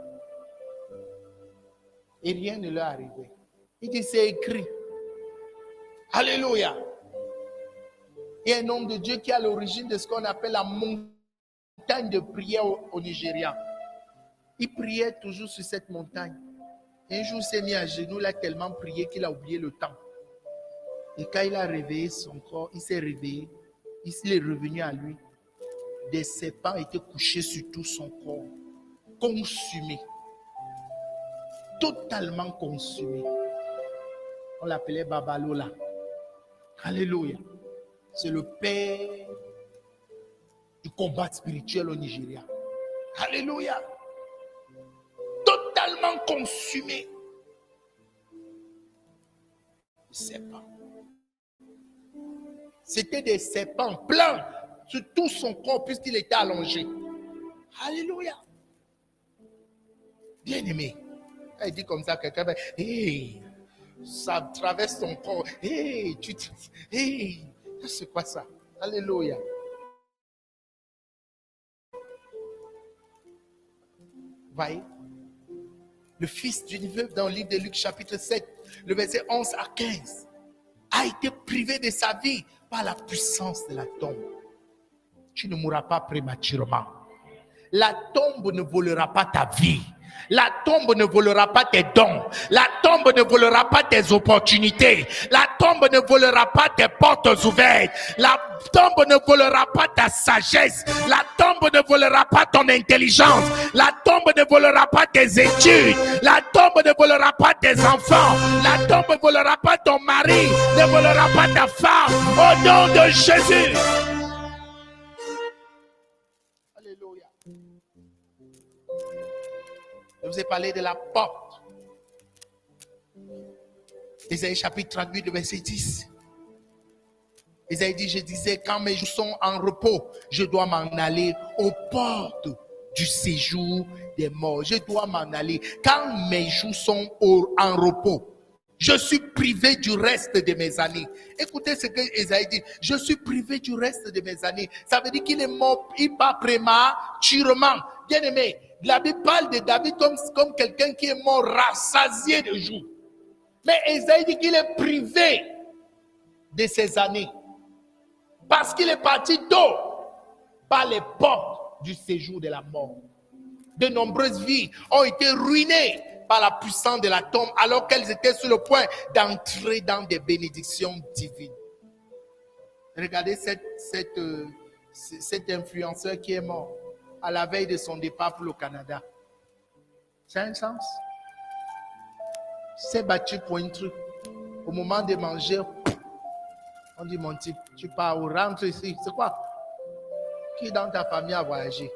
Et rien ne leur est arrivé. Il dit, c'est écrit. Alléluia. Il y a un homme de Dieu qui est à l'origine de ce qu'on appelle la montagne de prière au Nigeria. Il priait toujours sur cette montagne. Un jour, il s'est mis à genoux, il a tellement prié qu'il a oublié le temps. Et quand il a réveillé son corps, il s'est réveillé. Il est revenu à lui. Des serpents étaient couchés sur tout son corps. Consumés. Totalement consumés. On l'appelait Babalola. Alléluia. C'est le père du combat spirituel au Nigeria. Alléluia. Totalement consumé. Les serpents. C'était des serpents pleins. sur tout son corps puisqu'il était allongé. Alléluia. Bien-aimé. Elle dit comme ça, quelqu'un va, hey, ça traverse ton corps. Hey, hey, c'est quoi ça? Alléluia. Voyez, le fils d'une veuve dans le livre de Luc chapitre 7, le verset 11 à 15, a été privé de sa vie par la puissance de la tombe. Tu ne mourras pas prématurément. La tombe ne volera pas ta vie. La tombe ne volera pas tes dons. La tombe ne volera pas tes opportunités. La tombe ne volera pas tes portes ouvertes. La tombe ne volera pas ta sagesse. La tombe ne volera pas ton intelligence. La tombe ne volera pas tes études. La tombe ne volera pas tes enfants. La tombe ne volera pas ton mari. Ne volera pas ta femme. Au nom de Jésus. Alléluia. Je vous ai parlé de la porte. Isaïe chapitre 38, le verset 10. Isaïe dit, je disais, quand mes jours sont en repos, je dois m'en aller aux portes du séjour des morts. Je dois m'en aller. Quand mes jours sont en repos, je suis privé du reste de mes années. Écoutez ce que Isaïe dit. Je suis privé du reste de mes années. Ça veut dire qu'il est mort, il part prématurément. Bien aimé, la Bible parle de David comme quelqu'un qui est mort rassasié de jours. Mais Isaïe dit qu'il est privé de ses années. Parce qu'il est parti tôt par les portes du séjour de la mort. De nombreuses vies ont été ruinées par la puissance de la tombe alors qu'elles étaient sur le point d'entrer dans des bénédictions divines. Regardez cet influenceur qui est mort à la veille de son départ pour le Canada. Ça a un sens? S'est battu pour un truc. Au moment de manger, on dit, mon type, tu pars ou rentre ici. C'est quoi? Qui dans ta famille a voyagé?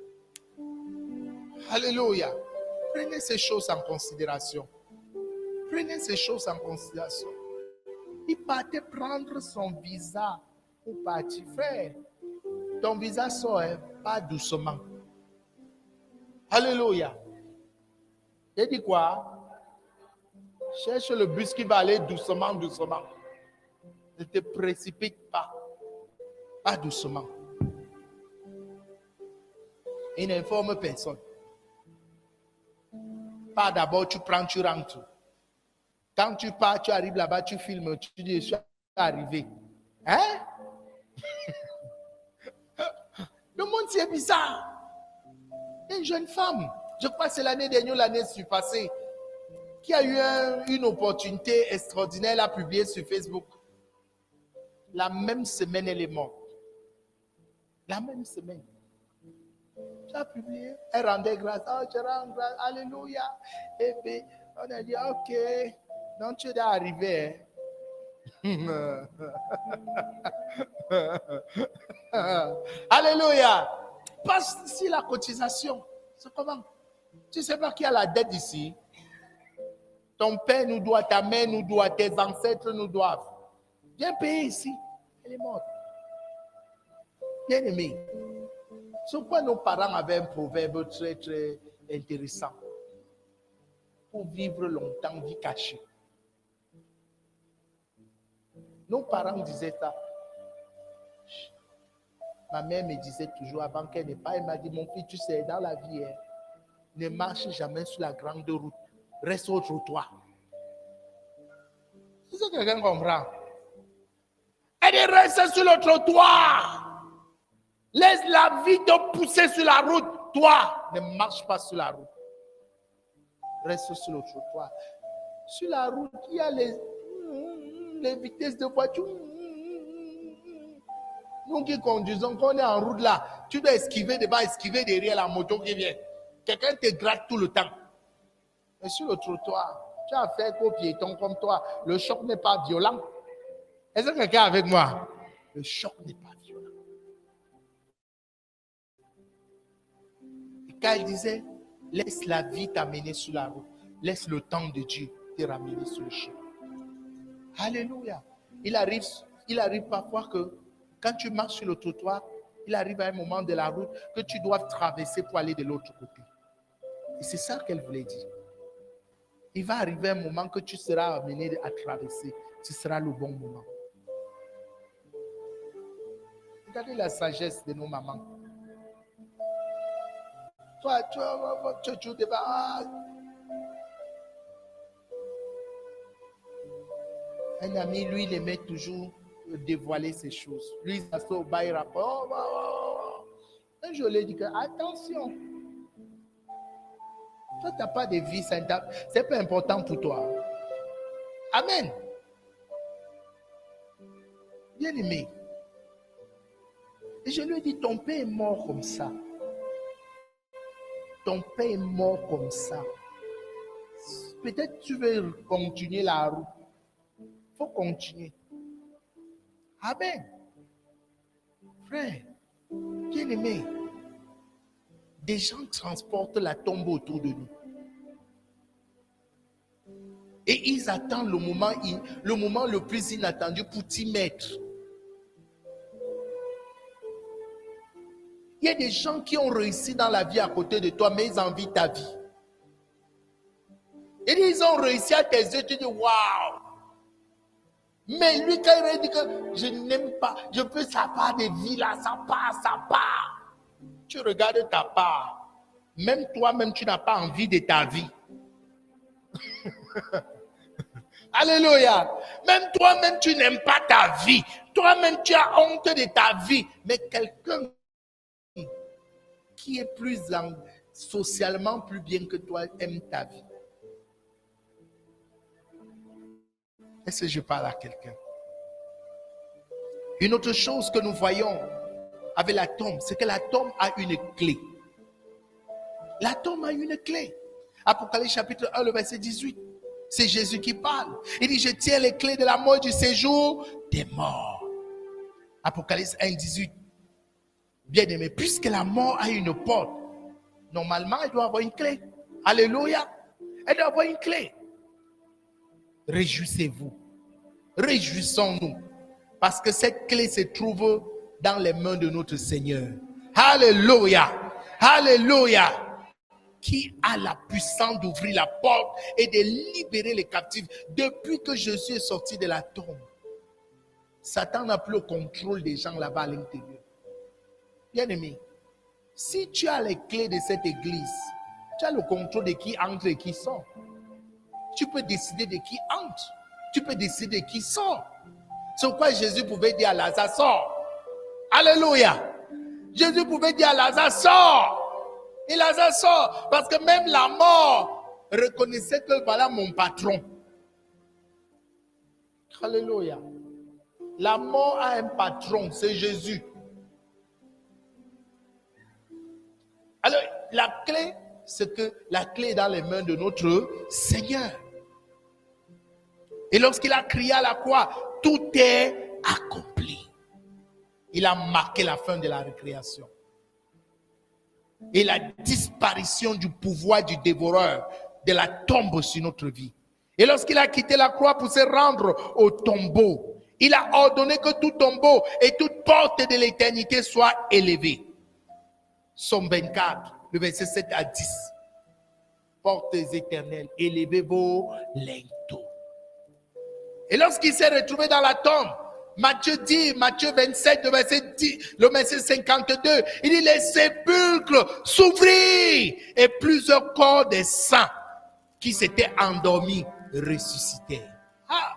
Alléluia. Prenez ces choses en considération. Prenez ces choses en considération. Il partait prendre son visa pour partir. Frère, ton visa sort, pas doucement. Alléluia. Il dit quoi? Cherche le bus qui va aller doucement, doucement. Ne te précipite pas. Pas doucement. Il n'informe personne. Pas d'abord, tu prends, tu rentres. Quand tu pars, tu arrives là-bas, tu filmes, tu dis, je suis arrivé. Hein? Le monde, c'est bizarre. Une jeune femme, je crois que c'est l'année dernière, l'année passée, qui a eu une opportunité extraordinaire, elle a publié sur Facebook. La même semaine, elle est morte. La même semaine. Tu as publié, elle rendait grâce. Oh, je rends grâce, alléluia. Et puis, on a dit, ok, donc tu es arrivé. Alléluia. Passe ici la cotisation. C'est comment? Tu ne sais pas qui a la dette ici? Ton père nous doit, ta mère nous doit, tes ancêtres nous doivent. Viens payer ici. Elle est morte. Bien aimé. Sur quoi nos parents avaient un proverbe très, très intéressant. Pour vivre longtemps, vie cachée. Nos parents disaient ça. Ma mère me disait toujours avant qu'elle n'ait pas, elle m'a dit, mon fils, tu sais, dans la vie, ne marche jamais sur la grande route. Reste au trottoir. C'est ce que quelqu'un comprend. Elle dit, reste sur le trottoir. Laisse la vie te pousser sur la route. Toi, ne marche pas sur la route. Reste sur le trottoir. Sur la route, il y a les vitesses de voiture. Nous qui conduisons, quand on est en route là, tu dois esquiver devant, esquiver derrière la moto qui vient. Quelqu'un te gratte tout le temps. Mais sur le trottoir, tu as affaire qu'aux piétons comme toi. Le choc n'est pas violent. Est-ce que quelqu'un est avec moi? Le choc n'est pas violent. Et quand il disait, laisse la vie t'amener sur la route. Laisse le temps de Dieu te ramener sur le chemin. Alléluia. Il arrive parfois que quand tu marches sur le trottoir, il arrive à un moment de la route que tu dois traverser pour aller de l'autre côté. Et c'est ça qu'elle voulait dire. Il va arriver un moment que tu seras amené à traverser. Ce sera le bon moment. Regardez la sagesse de nos mamans. Toi, tu débat. Un ami, lui, il aimait toujours dévoiler ces choses. Lui, il s'assoit au bas, il rapporte. Un jour, je lui ai dit que, attention, toi, tu n'as pas de vie, c'est pas important pour toi. Amen. Bien aimé. Et je lui ai dit, ton père est mort comme ça. Ton père est mort comme ça. Peut-être tu veux continuer la route. Il faut continuer. Amen. Frère, bien aimé, des gens transportent la tombe autour de nous. Et ils attendent le moment le plus inattendu pour t'y mettre. Il y a des gens qui ont réussi dans la vie à côté de toi, mais ils envient ta vie. Et ils ont réussi à tes yeux, tu dis waouh! Mais lui, quand il dit que je n'aime pas, je veux sa part de vie là, ça part. Tu regardes ta part. Même toi-même, tu n'as pas envie de ta vie. Alléluia. Même toi-même, tu n'aimes pas ta vie. Toi-même, tu as honte de ta vie. Mais quelqu'un qui est socialement plus bien que toi aime ta vie. Est-ce que je parle à quelqu'un? Une autre chose que nous voyons avec la tombe, c'est que la tombe a une clé. La tombe a une clé. Apocalypse chapitre 1, le verset 18. C'est Jésus qui parle. Il dit, je tiens les clés de la mort du séjour des morts. Apocalypse 1, 18. Bien aimé, puisque la mort a une porte, normalement, elle doit avoir une clé. Alléluia. Elle doit avoir une clé. Réjouissez-vous. Réjouissons-nous. Parce que cette clé se trouve dans les mains de notre Seigneur. Alléluia. Alléluia. Qui a la puissance d'ouvrir la porte et de libérer les captifs. Depuis que Jésus est sorti de la tombe, Satan n'a plus le contrôle des gens là-bas à l'intérieur. Bien-aimé, si tu as les clés de cette église, tu as le contrôle de qui entre et qui sort. Tu peux décider de qui entre. Tu peux décider de qui sort. C'est pourquoi Jésus pouvait dire à Lazare, sors. Alléluia. Jésus pouvait dire à Lazare, sors. Et Lazare sort. Parce que même la mort reconnaissait que voilà mon patron. Alléluia. La mort a un patron, c'est Jésus. Alors, la clé, c'est que la clé est dans les mains de notre Seigneur. Et lorsqu'il a crié à la croix, tout est accompli. Il a marqué la fin de la récréation. Et la disparition du pouvoir du dévoreur, de la tombe sur notre vie. Et lorsqu'il a quitté la croix pour se rendre au tombeau, il a ordonné que tout tombeau et toute porte de l'éternité soient élevées. Somme 24, le verset 7 à 10. Portes éternelles, élevez vos linteaux. Et lorsqu'il s'est retrouvé dans la tombe, Matthieu 27, le verset 52, il dit les sépulcres s'ouvrirent et plusieurs corps des saints qui s'étaient endormis ressuscitèrent. Ah!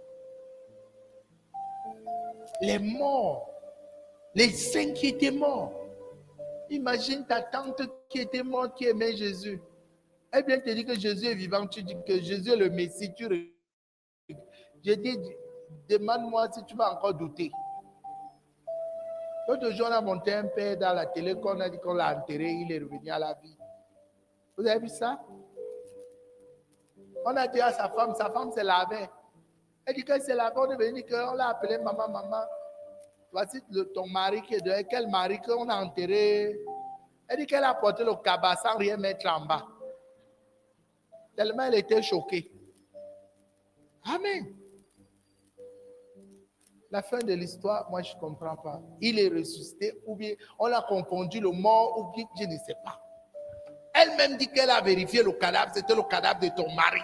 Les morts, les saints qui étaient morts. Imagine ta tante qui était morte, qui aimait Jésus. Elle vient te dire que Jésus est vivant, tu dis que Jésus est le Messie, je dis, demande-moi si tu vas encore douter. L'autre jour, on a monté un père dans la télé qu'on a dit qu'on l'a enterré, il est revenu à la vie. Vous avez vu ça? On a dit à sa femme se lavait. Elle dit qu'elle s'est lavée, on est venu, on l'a appelé maman. Voici ton mari qui est dehors. Quel mari qu'on a enterré? Elle dit qu'elle a porté le cabas sans rien mettre en bas. Tellement elle était choquée. Amen. La fin de l'histoire, moi je ne comprends pas. Il est ressuscité ou bien on a confondu le mort ou bien je ne sais pas. Elle-même dit qu'elle a vérifié le cadavre, c'était le cadavre de ton mari.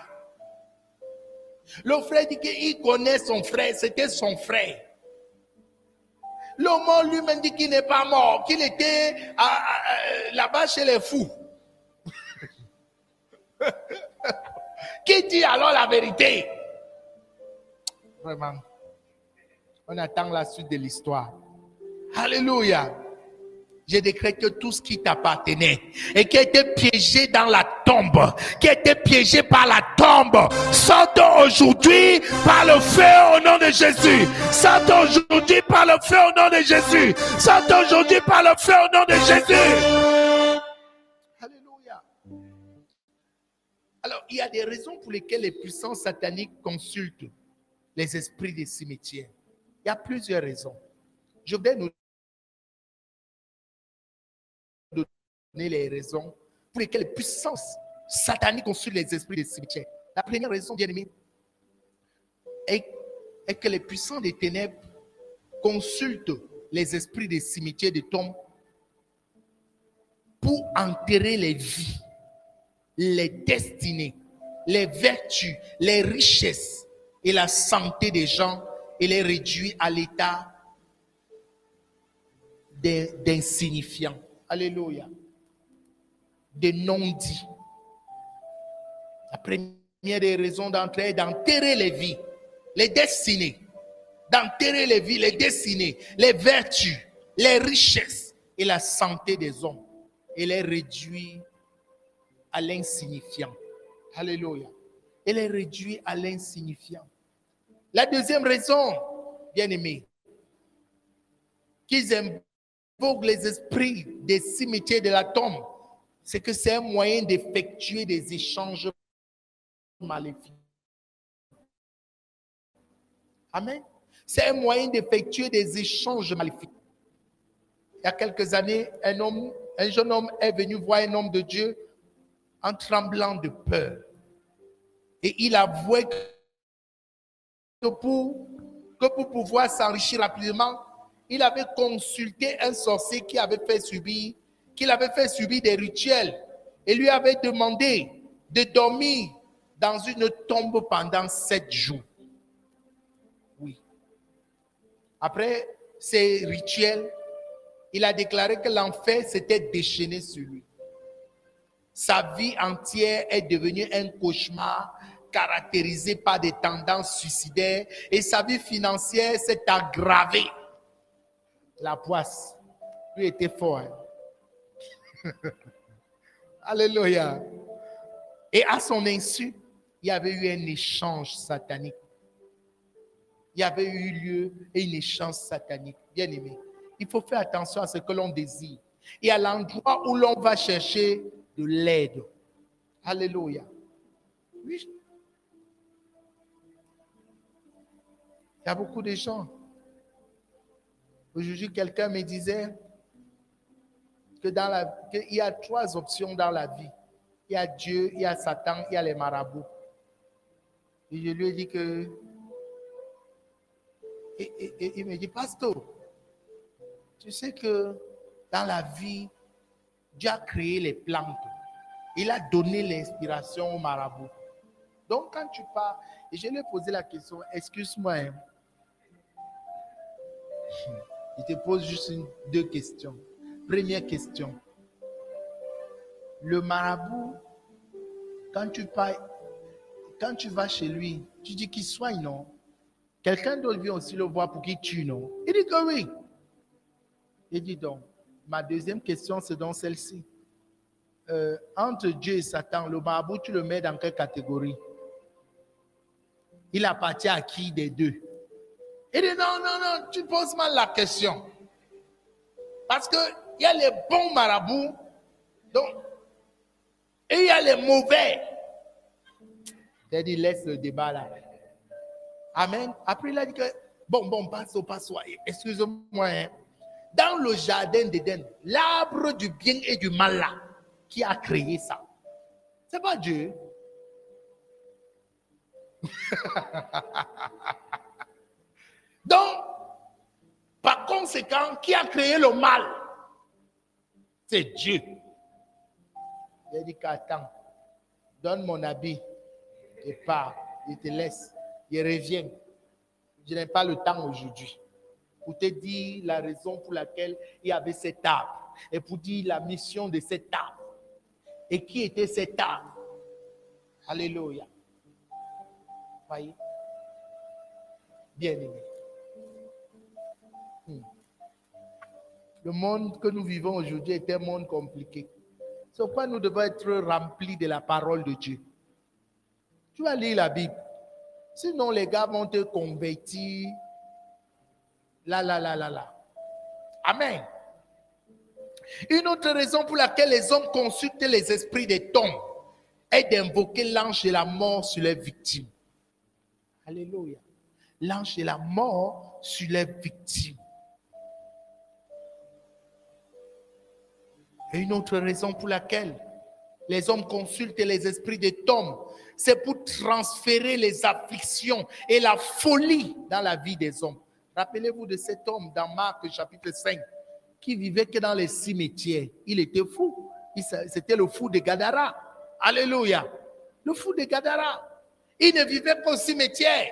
Le frère dit qu'il connaît son frère, c'était son frère. Le mort lui-même dit qu'il n'est pas mort, qu'il était là-bas chez les fous. Qui dit alors la vérité? Vraiment. On attend la suite de l'histoire. Alléluia. Je décrète que tout ce qui t'appartenait et qui était piégé dans la tombe, qui était piégé par la tombe, sorte aujourd'hui par le feu au nom de Jésus. Sorte aujourd'hui par le feu au nom de Jésus. Sorte aujourd'hui par le feu au nom de Jésus. Alléluia. Alors, il y a des raisons pour lesquelles les puissances sataniques consultent les esprits des cimetières. Il y a plusieurs raisons. Je vais nous donner les raisons pour lesquelles les puissances sataniques consultent les esprits des cimetières. La première raison, bien aimé, est que les puissants des ténèbres consultent les esprits des cimetières de tombes pour enterrer les vies, les destinées, les vertus, les richesses et la santé des gens et les réduire à l'état d'insignifiants. Alléluia. De non-dits. La première des raisons d'entrer est d'enterrer les vies, les destinées. D'enterrer les vies, les destinées, les vertus, les richesses et la santé des hommes et les réduire à l'insignifiant. Alléluia. Et les réduire à l'insignifiant. La deuxième raison, bien aimé, qu'ils invoquent les esprits des cimetières de la tombe, c'est que c'est un moyen d'effectuer des échanges maléfiques. Amen. C'est un moyen d'effectuer des échanges maléfiques. Il y a quelques années, un jeune homme est venu voir un homme de Dieu en tremblant de peur. Et il avouait que pour pouvoir s'enrichir rapidement, il avait consulté un sorcier qui avait fait subir des rituels et lui avait demandé de dormir dans une tombe pendant 7 jours. Oui. Après ces rituels, il a déclaré que l'enfer s'était déchaîné sur lui. Sa vie entière est devenue un cauchemar caractérisé par des tendances suicidaires et sa vie financière s'est aggravée. La poisse, lui était fort. Hein? Alléluia. Et à son insu, il y avait eu un échange satanique. Il y avait eu lieu un échange satanique. Bien aimé, il faut faire attention à ce que l'on désire et à l'endroit où l'on va chercher de l'aide. Alléluia. Oui. Il y a beaucoup de gens. Aujourd'hui, quelqu'un me disait qu'il y a 3 options dans la vie. Il y a Dieu, il y a Satan, il y a les marabouts. Et je lui ai dit que... Et il me dit, pasteur, tu sais que dans la vie, Dieu a créé les plantes. Il a donné l'inspiration aux marabouts. Donc, quand tu pars, et je lui ai posé la question, excuse-moi, hein, il te pose juste 2 questions. Première question. Le marabout, quand tu vas chez lui, tu dis qu'il soigne, non? Quelqu'un d'autre vient aussi le voir pour qu'il tue, non? Il dit que oui. Il dit donc, ma deuxième question, c'est donc celle-ci. Entre Dieu et Satan, le marabout, tu le mets dans quelle catégorie? Il appartient à qui des deux? Il dit non, tu poses mal la question. Parce qu'il y a les bons marabouts, donc, et il y a les mauvais. Il a dit, laisse le débat là. Amen. Après, il a dit que, bon, passe, excusez-moi. Hein. Dans le jardin d'Éden, l'arbre du bien et du mal là, qui a créé ça? C'est pas Dieu. Donc, Par conséquent, qui a créé le mal? C'est Dieu. Il a dit qu'attends, donne mon habit et pars, je te laisse, je reviens. Je n'ai pas le temps aujourd'hui pour te dire la raison pour laquelle il y avait cet arbre et pour dire la mission de cet arbre et qui était cet arbre. Alléluia. Voyez? Bien aimé. Le monde que nous vivons aujourd'hui est un monde compliqué. C'est pourquoi nous devons être remplis de la parole de Dieu. Tu vas lire la Bible. Sinon, les gars vont te convertir. Là. Amen. Une autre raison pour laquelle les hommes consultent les esprits des tombes est d'invoquer l'ange de la mort sur les victimes. Alléluia. L'ange de la mort sur les victimes. Et une autre raison pour laquelle les hommes consultent les esprits des tombes, c'est pour transférer les afflictions et la folie dans la vie des hommes. Rappelez-vous de cet homme dans Marc chapitre 5 qui vivait que dans les cimetières. Il était fou. C'était le fou de Gadara. Alléluia. Le fou de Gadara. Il ne vivait qu'au cimetière.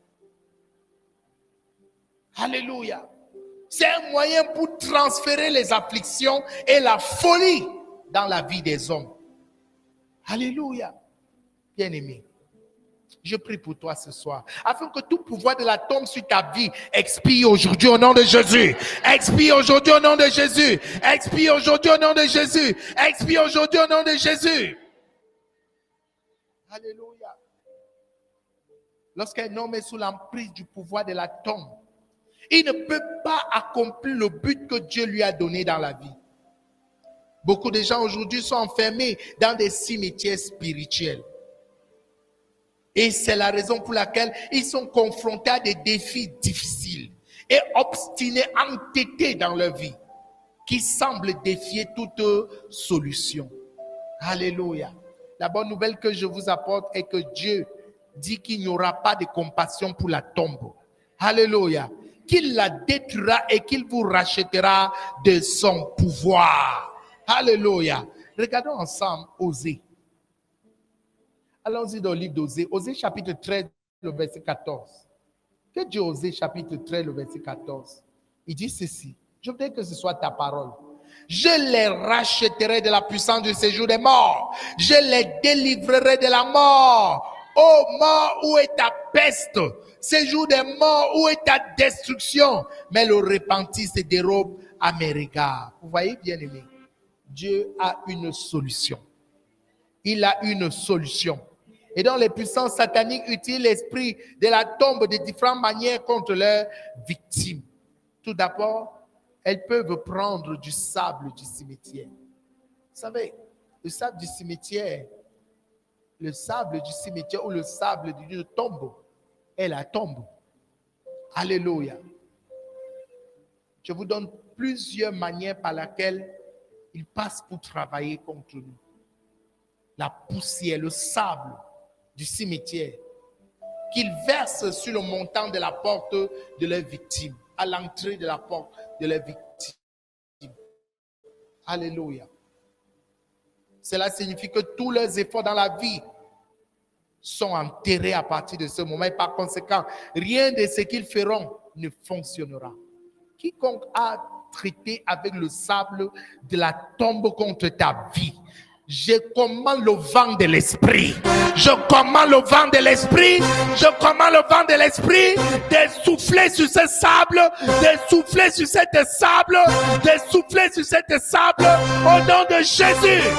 Alléluia. C'est un moyen pour transférer les afflictions et la folie dans la vie des hommes. Alléluia. Bien-aimé, je prie pour toi ce soir, afin que tout pouvoir de la tombe sur ta vie expire aujourd'hui au nom de Jésus. Expire aujourd'hui au nom de Jésus. Expire aujourd'hui au nom de Jésus. Expire aujourd'hui au nom de Jésus. Alléluia. Lorsqu'un homme est sous l'emprise du pouvoir de la tombe, il ne peut pas accomplir le but que Dieu lui a donné dans la vie. Beaucoup de gens aujourd'hui sont enfermés dans des cimetières spirituels. Et c'est la raison pour laquelle ils sont confrontés à des défis difficiles et obstinés, entêtés dans leur vie, qui semblent défier toute solution. Alléluia. La bonne nouvelle que je vous apporte est que Dieu dit qu'il n'y aura pas de compassion pour la tombe. Alléluia. Qu'il la détruira et qu'il vous rachètera de son pouvoir. Alléluia. Regardons ensemble Osée. Allons-y dans le livre d'Osée. Osée chapitre 13, le verset 14. Que dit Osée chapitre 13, le verset 14? Il dit ceci. Je voudrais que ce soit ta parole. Je les rachèterai de la puissance du séjour des morts. Je les délivrerai de la mort. Ô mort, où est ta peste? Séjour des morts, où est ta destruction? Mais le repentir se dérobe à mes regards. Vous voyez, bien aimé, Dieu a une solution. Il a une solution. Et donc les puissances sataniques utilisent l'esprit de la tombe de différentes manières contre leurs victimes. Tout d'abord, elles peuvent prendre du sable du cimetière. Vous savez, le sable du cimetière ou le sable d'une tombe est la tombe. Alléluia. Je vous donne plusieurs manières par lesquelles ils passent pour travailler contre nous. La poussière, le sable du cimetière qu'ils versent sur le montant de la porte de leur victime, à l'entrée de la porte de leur victime. Alléluia. Cela signifie que tous leurs efforts dans la vie sont enterrés à partir de ce moment. Et par conséquent, rien de ce qu'ils feront ne fonctionnera. Quiconque a traité avec le sable de la tombe contre ta vie, je commande le vent de l'esprit. Je commande le vent de l'esprit. Je commande le vent de l'esprit de souffler sur ce sable, de souffler sur cette sable, de souffler sur cette sable au nom de Jésus.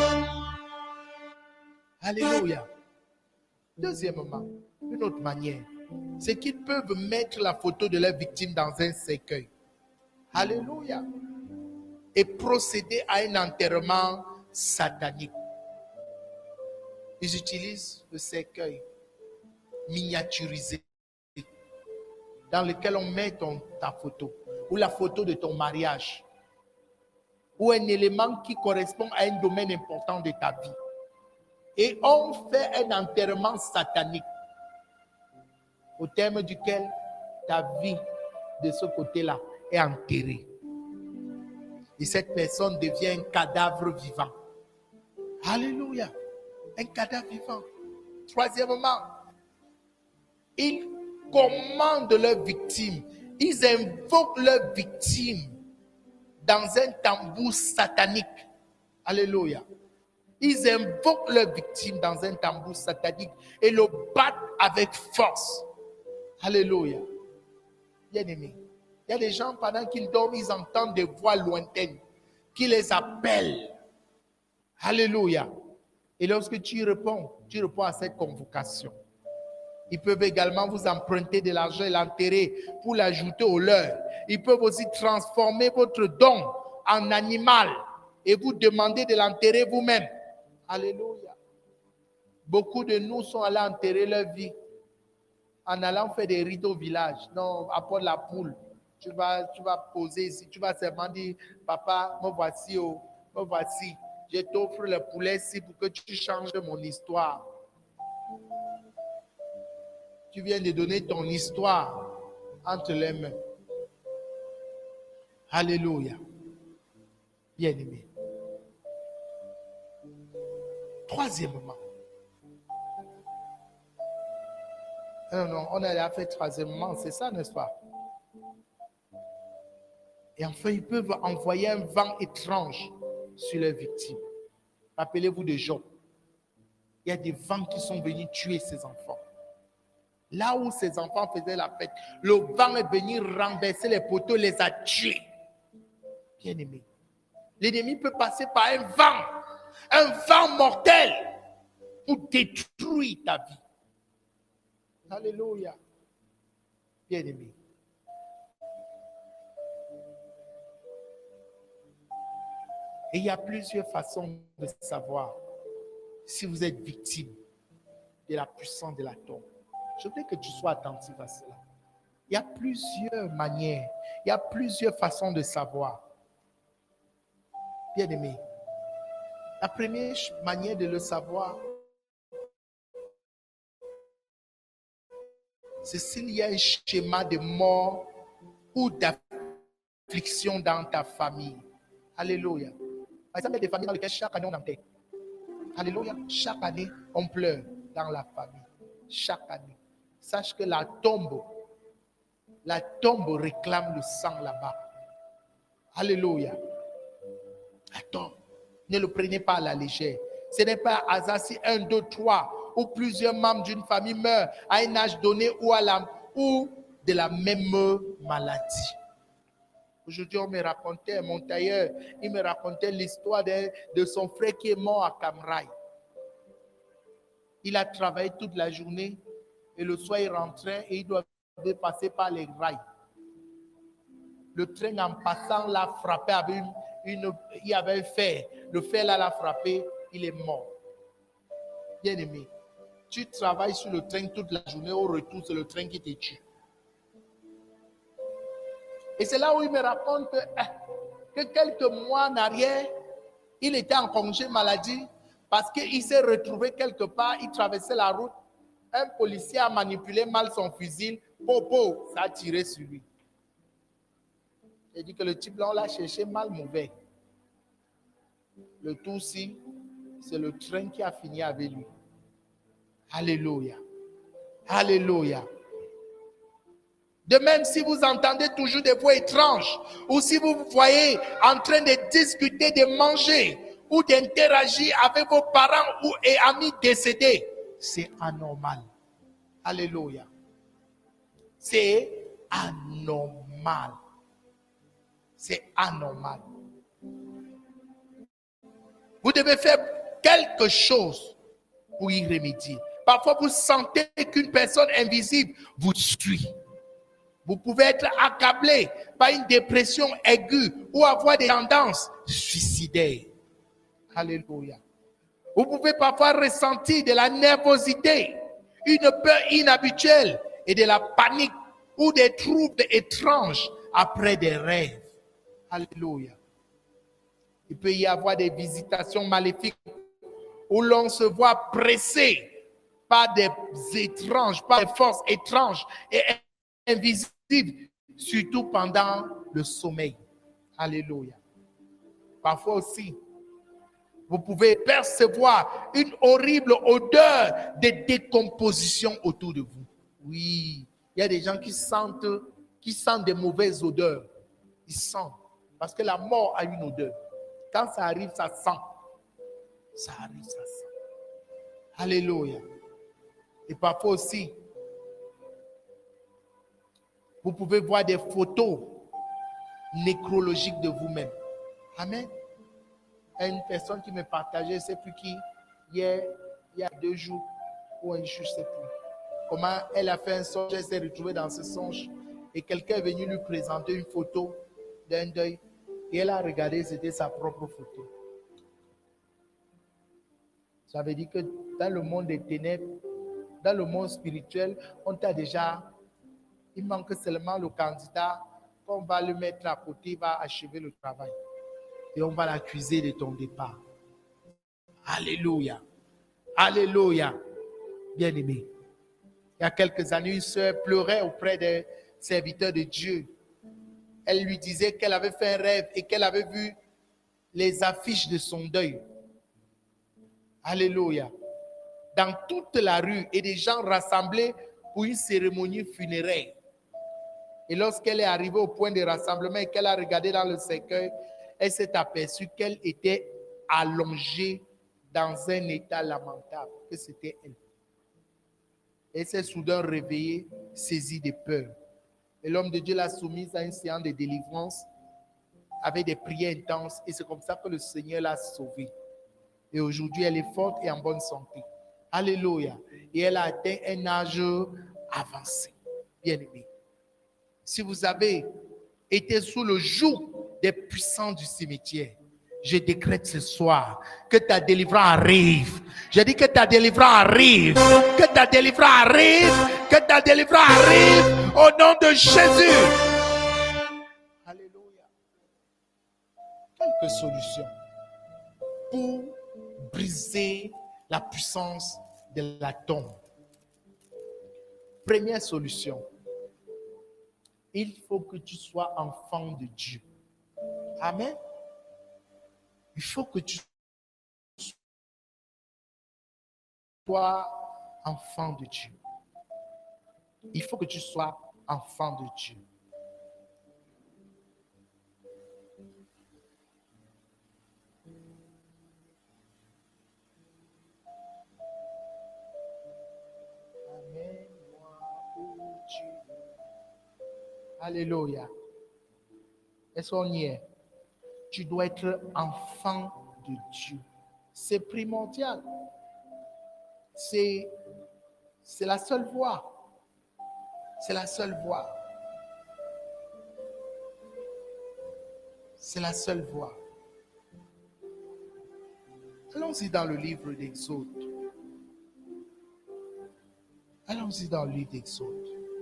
Alléluia. Deuxièmement, une autre manière, c'est qu'ils peuvent mettre la photo de leur victime dans un cercueil. Alléluia. Et procéder à un enterrement satanique. Ils utilisent le cercueil miniaturisé dans lequel on met ta photo ou la photo de ton mariage ou un élément qui correspond à un domaine important de ta vie. Et on fait un enterrement satanique au terme duquel ta vie de ce côté-là est enterrée. Et cette personne devient un cadavre vivant. Alléluia. Un cadavre vivant. Troisièmement, ils commandent leurs victimes. Ils invoquent leurs victimes dans un tambour satanique. Alléluia. Ils invoquent leurs victimes dans un tambour satanique et le battent avec force. Alléluia. Bien-aimés, il y a des gens, pendant qu'ils dorment, ils entendent des voix lointaines qui les appellent. Alléluia. Et lorsque tu réponds à cette convocation. Ils peuvent également vous emprunter de l'argent et l'enterrer pour l'ajouter au leur. Ils peuvent aussi transformer votre don en animal et vous demander de l'enterrer vous-même. Alléluia. Beaucoup de nous sont allés enterrer leur vie en allant faire des rites au village. Non, apporte la poule. Tu vas poser ici. Tu vas seulement dire, papa, me voici, me voici. Je t'offre le poulet ici pour que tu changes mon histoire. Tu viens de donner ton histoire entre les mains. Alléluia. Bien-aimé. Troisièmement. Non, on a fait troisièmement, c'est ça, n'est-ce pas? Et enfin, ils peuvent envoyer un vent étrange sur leurs victimes. Rappelez-vous de Job. Il y a des vents qui sont venus tuer ses enfants. Là où ses enfants faisaient la fête, le vent est venu renverser les poteaux, les a tués. Bien-aimé. L'ennemi peut passer par un vent mortel pour détruire ta vie. Alléluia. Bien-aimé. Et il y a plusieurs façons de savoir si vous êtes victime de la puissance de la tombe. Je voudrais que tu sois attentif à cela. Il y a plusieurs manières, il y a plusieurs façons de savoir. Bien-aimé, la première manière de le savoir, c'est s'il y a un schéma de mort ou d'affliction dans ta famille. Alléluia. Par exemple, il y a des familles dans lesquelles chaque année on enterre. Alléluia. Chaque année, on pleure dans la famille. Chaque année. Sache que la tombe réclame le sang là-bas. Alléluia. La tombe. Ne le prenez pas à la légère. Ce n'est pas un hasard si 1, 2, 3 ou plusieurs membres d'une famille meurent à un âge donné ou de la même maladie. Aujourd'hui, on me racontait, mon tailleur, il me racontait l'histoire de son frère qui est mort à Camraï. Il a travaillé toute la journée et le soir, il rentrait et il doit passer par les rails. Le train, en passant, l'a frappé avec il y avait un fer. Le fer là l'a frappé, il est mort. Bien-aimé, tu travailles sur le train toute la journée, au retour, c'est le train qui te tue. Et c'est là où il me raconte que quelques mois en arrière, il était en congé maladie parce qu'il s'est retrouvé quelque part, il traversait la route. Un policier a manipulé mal son fusil. Popo, ça a tiré sur lui. Il dit que le type là, on l'a cherché mal mauvais. Le tout-ci, c'est le train qui a fini avec lui. Alléluia. Alléluia. De même, si vous entendez toujours des voix étranges, ou si vous vous voyez en train de discuter, de manger, ou d'interagir avec vos parents et amis décédés, c'est anormal. Alléluia. C'est anormal. C'est anormal. Vous devez faire quelque chose pour y remédier. Parfois, vous sentez qu'une personne invisible vous suit. Vous pouvez être accablé par une dépression aiguë ou avoir des tendances suicidaires. Alléluia. Vous pouvez parfois ressentir de la nervosité, une peur inhabituelle et de la panique ou des troubles étranges après des rêves. Alléluia. Il peut y avoir des visitations maléfiques où l'on se voit pressé par des forces étranges et invisibles surtout pendant le sommeil. Alléluia. Parfois aussi, vous pouvez percevoir une horrible odeur de décomposition autour de vous. Oui, il y a des gens qui sentent des mauvaises odeurs. Ils sentent. Parce que la mort a une odeur. Quand ça arrive, ça sent. Ça arrive, ça sent. Alléluia. Et parfois aussi, vous pouvez voir des photos nécrologiques de vous-même. Amen. Il y a une personne qui me partageait, je ne sais plus qui, hier, il y a 2 jours, ou un jour, je ne sais plus. Comment elle a fait un songe, elle s'est retrouvée dans ce songe et quelqu'un est venu lui présenter une photo d'un deuil et elle a regardé, c'était sa propre photo. Ça veut dire que dans le monde des ténèbres, dans le monde spirituel, on t'a déjà, il manque seulement le candidat, on va le mettre à côté, il va achever le travail. Et on va l'accuser de ton départ. Alléluia. Alléluia. Bien-aimé. Il y a quelques années, une sœur pleurait auprès des serviteurs de Dieu. Elle lui disait qu'elle avait fait un rêve et qu'elle avait vu les affiches de son deuil. Alléluia. Dans toute la rue et des gens rassemblés pour une cérémonie funéraire. Et lorsqu'elle est arrivée au point de rassemblement et qu'elle a regardé dans le cercueil, elle s'est aperçue qu'elle était allongée dans un état lamentable, que c'était elle. Elle s'est soudain réveillée, saisie de peur. Et l'homme de Dieu l'a soumise à une séance de délivrance avec des prières intenses. Et c'est comme ça que le Seigneur l'a sauvée. Et aujourd'hui, elle est forte et en bonne santé. Alléluia. Et elle a atteint un âge avancé. Bien-aimé. Si vous avez été sous le joug des puissants du cimetière, je décrète ce soir que ta délivrance arrive. Je dis que ta délivrance arrive. Que ta délivrance arrive. Que ta délivrance arrive au nom de Jésus. Alléluia. Quelques solutions pour briser la puissance de la tombe. Première solution. Il faut que tu sois enfant de Dieu. Amen. Il faut que tu sois enfant de Dieu. Il faut que tu sois enfant de Dieu. Amène-moi où tu veux. Alléluia. Est-ce qu'on y est? Tu dois être enfant de Dieu. C'est primordial. C'est la seule voie. C'est la seule voie. C'est la seule voie. Allons-y dans le livre d'Exode. Allons-y dans le livre d'Exode.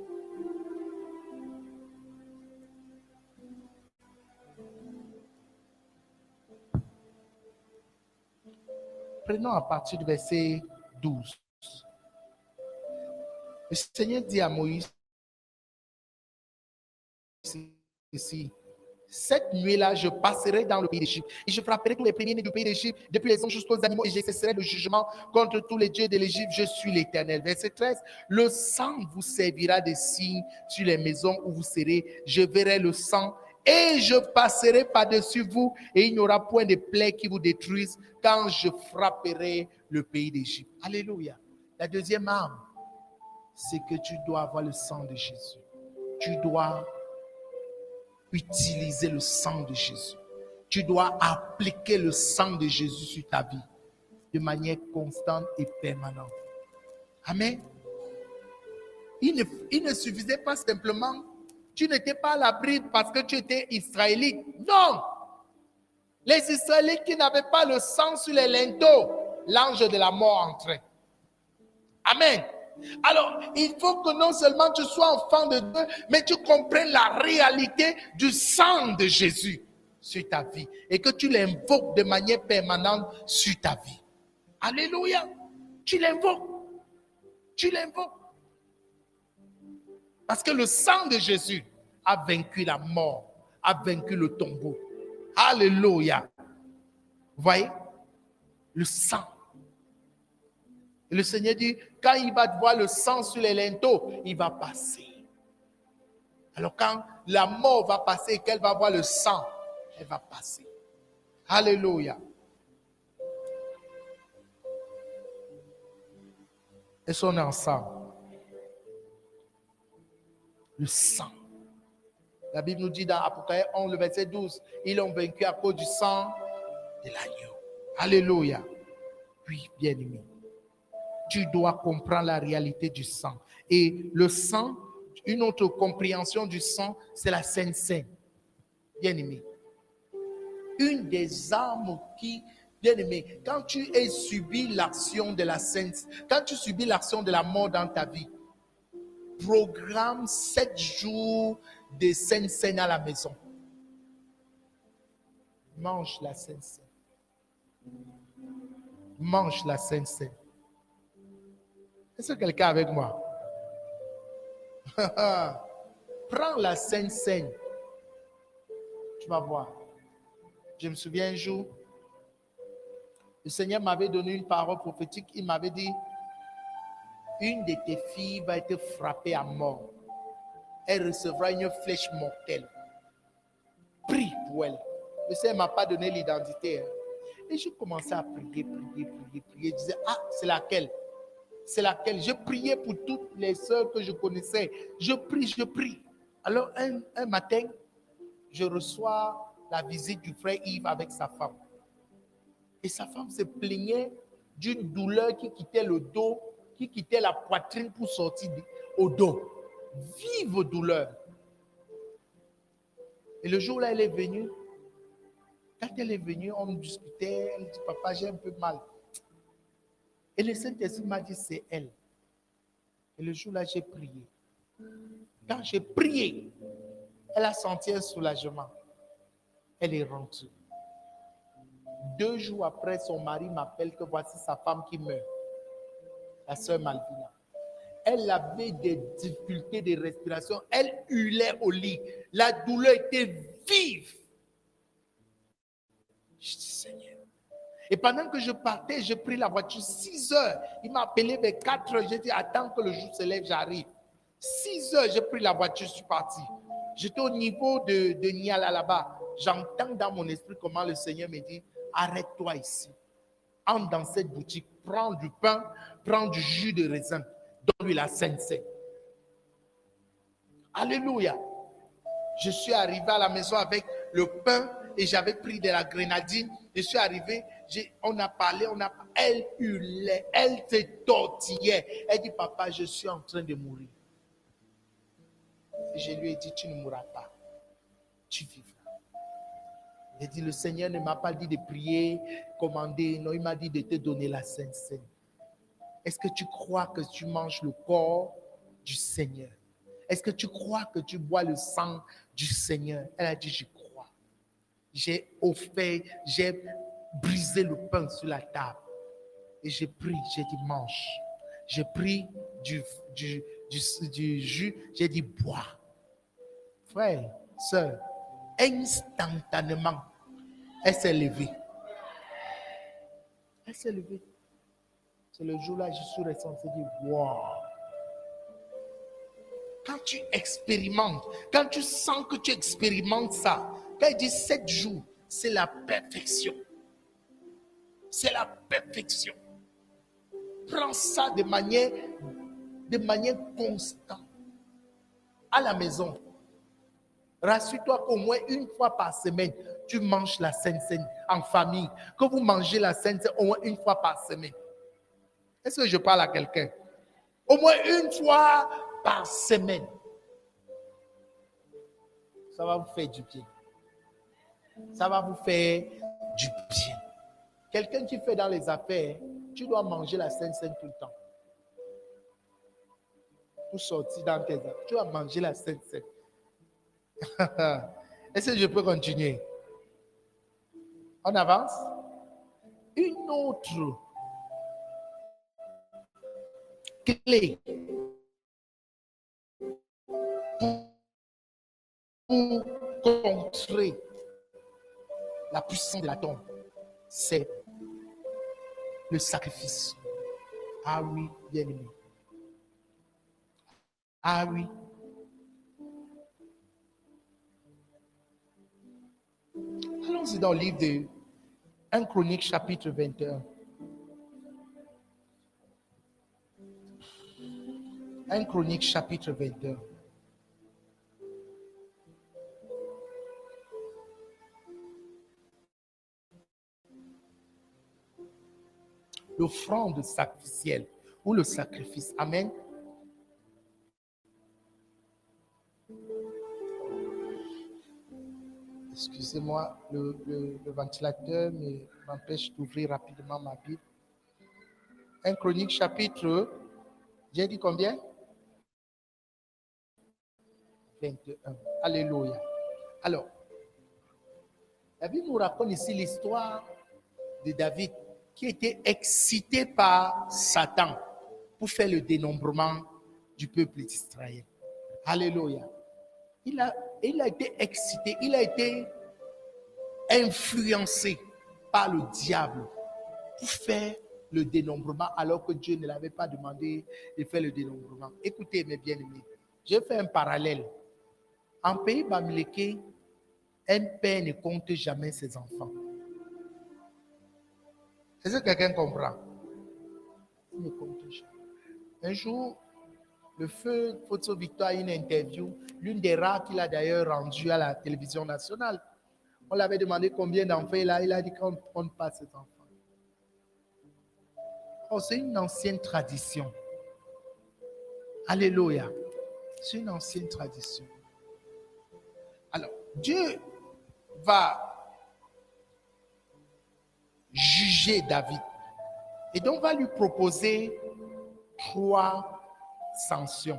Prenons à partir du verset 12. Le Seigneur dit à Moïse ici, cette nuit-là, je passerai dans le pays d'Égypte et je frapperai tous les premiers-nés du pays d'Égypte, depuis les hommes jusqu'aux animaux, et j'exercerai le jugement contre tous les dieux de l'Égypte. Je suis l'Éternel. Verset 13. Le sang vous servira de signe sur les maisons où vous serez. Je verrai le sang et je passerai par-dessus vous, et il n'y aura point de plaie qui vous détruise quand je frapperai le pays d'Égypte. Alléluia. La deuxième arme, c'est que tu dois avoir le sang de Jésus. Tu dois utiliser le sang de Jésus. Tu dois appliquer le sang de Jésus sur ta vie de manière constante et permanente. Amen. Il ne suffisait pas simplement, tu n'étais pas à l'abri parce que tu étais israélite. Non. Les Israélites qui n'avaient pas le sang sur les linteaux, l'ange de la mort entrait. Amen. Alors, il faut que non seulement tu sois enfant de Dieu, mais tu comprennes la réalité du sang de Jésus sur ta vie et que tu l'invoques de manière permanente sur ta vie. Alléluia. Tu l'invoques. Tu l'invoques. Parce que le sang de Jésus a vaincu la mort, a vaincu le tombeau. Alléluia. Vous voyez? Le sang. Et le Seigneur dit, quand il va voir le sang sur les linteaux, il va passer. Alors quand la mort va passer et qu'elle va voir le sang, elle va passer. Alléluia. Est-ce qu'on est ensemble? Le sang. La Bible nous dit dans Apocalypse 11, le verset 12, ils l'ont vaincu à cause du sang de l'agneau. Alléluia. Oui, bien-aimé. Tu dois comprendre la réalité du sang. Et le sang, une autre compréhension du sang, c'est la Sainte Seine. Bien-aimé. Une des armes qui, bien-aimé, quand tu as subi l'action de la Sainte, quand tu subis l'action de la mort dans ta vie, programme 7 jours de Sainte Seine à la maison. Mange la Sainte Seine. Mange la Sainte Seine. Est-ce que quelqu'un est avec moi? Prends la Sainte Seine. Tu vas voir. Je me souviens un jour, le Seigneur m'avait donné une parole prophétique. Il m'avait dit, une de tes filles va être frappée à mort. Elle recevra une flèche mortelle. Prie pour elle. Le Seigneur ne m'a pas donné l'identité. Et je commençais à prier. Je disais, c'est laquelle? C'est laquelle? Je priais pour toutes les sœurs que je connaissais. Je prie. Alors, un matin, je reçois la visite du frère Yves avec sa femme. Et sa femme se plaignait d'une douleur qui quittait le dos, qui quittait la poitrine pour sortir au dos. Vive douleur. Et le jour-là, elle est venue. Quand elle est venue, on discutait. Elle dit, papa, j'ai un peu mal. Et le Saint-Esprit m'a dit, c'est elle. Et le jour-là, j'ai prié. Quand j'ai prié, elle a senti un soulagement. Elle est rentrée. 2 jours après, son mari m'appelle que voici sa femme qui meurt. La sœur Malvina. Elle avait des difficultés de respiration. Elle hurlait au lit. La douleur était vive. Je dis, Seigneur. Et pendant que je partais, je pris la voiture 6 heures. Il m'a appelé vers 4 heures. J'ai dit, attends que le jour se lève, j'arrive. 6 heures, j'ai pris la voiture, je suis parti. J'étais au niveau de Niala là-bas. J'entends dans mon esprit comment le Seigneur me dit, arrête-toi ici. Entre dans cette boutique, prends du pain, prends du jus de raisin, donne-lui la Sainte Seine. Alléluia. Je suis arrivé à la maison avec le pain et j'avais pris de la grenadine. Je suis arrivé, on a parlé, elle hurlait, elle se tortillait. Elle dit, papa, je suis en train de mourir. Et je lui ai dit, tu ne mourras pas, tu vivras. Il dit, le Seigneur ne m'a pas dit de prier, commander, non, il m'a dit de te donner la Sainte Seine. Est-ce que tu crois que tu manges le corps du Seigneur? Est-ce que tu crois que tu bois le sang du Seigneur? Elle a dit, je crois. J'ai offert, j'ai brisé le pain sur la table. Et j'ai pris, j'ai dit, mange. J'ai pris du jus, j'ai dit, bois. Frère, sœur, instantanément, elle s'est levée. Elle s'est levée. C'est le jour-là, je suis resté dire, wow. Quand tu expérimentes, quand tu sens que tu expérimentes ça, quand il dit 7 jours, c'est la perfection. C'est la perfection. Prends ça de manière constante. À la maison, rassure-toi qu'au moins une fois par semaine, tu manges la Sainte Seine en famille. Que vous mangez la Sainte Seine au moins une fois par semaine. Est-ce que je parle à quelqu'un? Au moins une fois par semaine. Ça va vous faire du bien. Ça va vous faire du bien. Quelqu'un qui fait dans les affaires, tu dois manger la Sainte Seine tout le temps. Pour sortir dans tes affaires, tu dois manger la Sainte Seine. Est-ce que je peux continuer? On avance? Une autre clé pour contrer la puissance de la tombe, c'est le sacrifice. Ah oui, bien aimé. Ah oui. Allons-y dans le livre de 1 Chronique chapitre 21. 1 Chronique chapitre 21. L'offrande sacrificielle ou le sacrifice. Amen. Excusez-moi, le ventilateur m'empêche d'ouvrir rapidement ma Bible. 1 Chronique chapitre, j'ai dit combien? 21. Alléluia. Alors, la Bible nous raconte ici l'histoire de David qui était excité par Satan pour faire le dénombrement du peuple d'Israël. Alléluia. Il a été excité, il a été influencé par le diable pour faire le dénombrement alors que Dieu ne l'avait pas demandé de faire le dénombrement. Écoutez mes bien-aimés, j'ai fait un parallèle. En pays bamileke, un père ne compte jamais ses enfants. Est-ce que quelqu'un comprend? Il ne compte jamais. Un jour, le feu Photo Victor a une interview, l'une des rares qu'il a d'ailleurs rendue à la télévision nationale. On l'avait demandé combien d'enfants il a dit qu'on ne compte pas ses enfants. Oh, c'est une ancienne tradition. Alléluia. C'est une ancienne tradition. Alors, Dieu va juger David et donc va lui proposer 3 sanctions.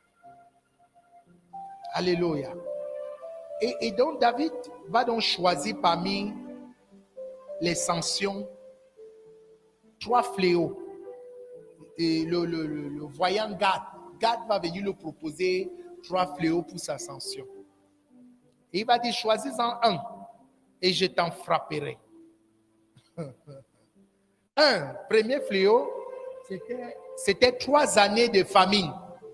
Alléluia. Et donc David va donc choisir parmi les sanctions 3 fléaux. Et le voyant Gad va venir lui proposer 3 fléaux pour sa sanction. Et il va dire, choisis-en un et je t'en frapperai. Premier fléau, c'était 3 années de famine.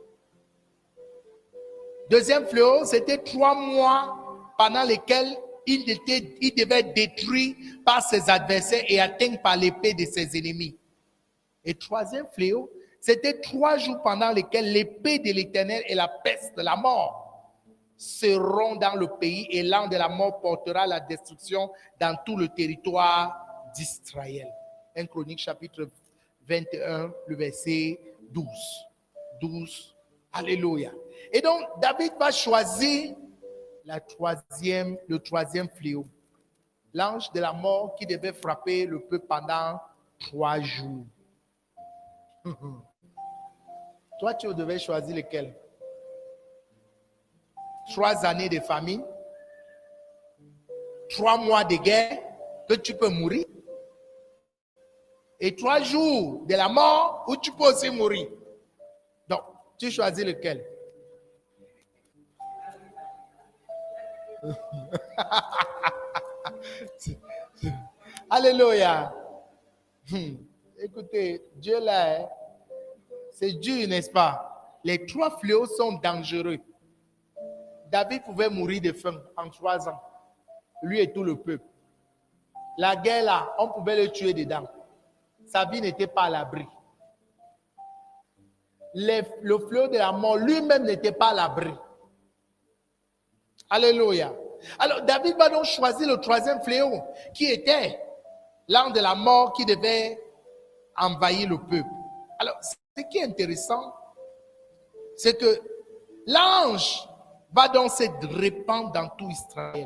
Deuxième fléau, c'était 3 mois pendant lesquels il devait être détruit par ses adversaires et atteint par l'épée de ses ennemis. Et troisième fléau, c'était 3 jours pendant lesquels l'épée de l'Éternel et la peste, la mort, seront dans le pays et l'an de la mort portera la destruction dans tout le territoire d'Israël. 1 Chronique chapitre 21, le verset 12. 12. Alléluia. Et donc, David va choisir le troisième fléau. L'ange de la mort qui devait frapper le peuple pendant 3 jours. Toi, tu devais choisir lequel? 3 années de famine, 3 mois de guerre, que tu peux mourir, et 3 jours de la mort où tu peux aussi mourir. Donc, tu choisis lequel? Alléluia. Écoutez, Dieu là, c'est dur, n'est-ce pas? Les 3 fléaux sont dangereux. David pouvait mourir de faim en 3 ans. Lui et tout le peuple. La guerre là, on pouvait le tuer dedans. Sa vie n'était pas à l'abri. Le fléau de la mort lui-même n'était pas à l'abri. Alléluia. Alors David va donc choisir le 3e fléau qui était l'an de la mort qui devait envahir le peuple. Alors ce qui est intéressant, c'est que l'ange va donc se répandre dans tout Israël.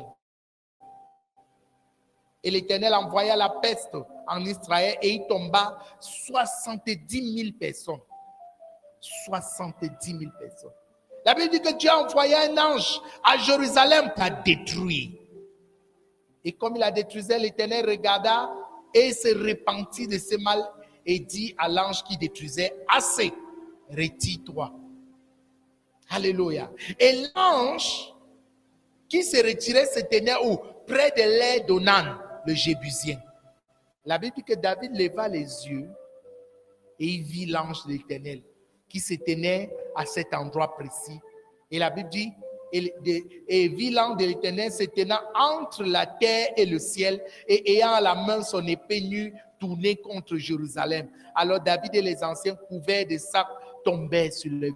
Et l'Éternel envoya la peste en Israël et il tomba 70 000 personnes. 70 000 personnes. La Bible dit que Dieu a envoyé un ange à Jérusalem pour la détruire. Et comme il a détruit, l'Éternel regarda et se repentit de ce mal et dit à l'ange qui détruisait, assez, retire-toi. Alléluia. Et l'ange qui se retirait se tenait où? Près de l'aire d'Onan, le Jébusien. La Bible dit que David leva les yeux et il vit l'ange de l'Éternel qui se tenait à cet endroit précis. Et la Bible dit, et vit l'ange de l'Éternel se tenant entre la terre et le ciel et ayant à la main son épée nue tournée contre Jérusalem. Alors David et les anciens couverts de sacs tombaient sur le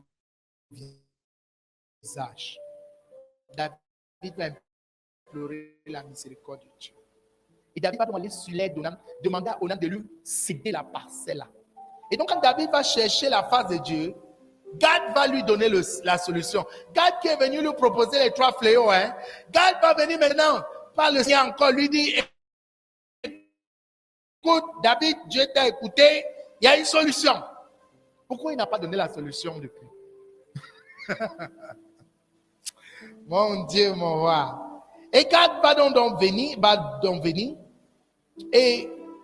visage. David va implorer la miséricorde de Dieu. Et David va donc aller sur l'aide d'Onan, demander à Onan de lui céder la parcelle. Et donc quand David va chercher la face de Dieu, Gad va lui donner la solution. Gad qui est venu lui proposer les 3 fléaux. Gad va venir maintenant par le Seigneur encore, lui dire, écoute David, Dieu t'a écouté, il y a une solution. Pourquoi il n'a pas donné la solution depuis? Mon Dieu, mon roi. Et Gad va donc venir, et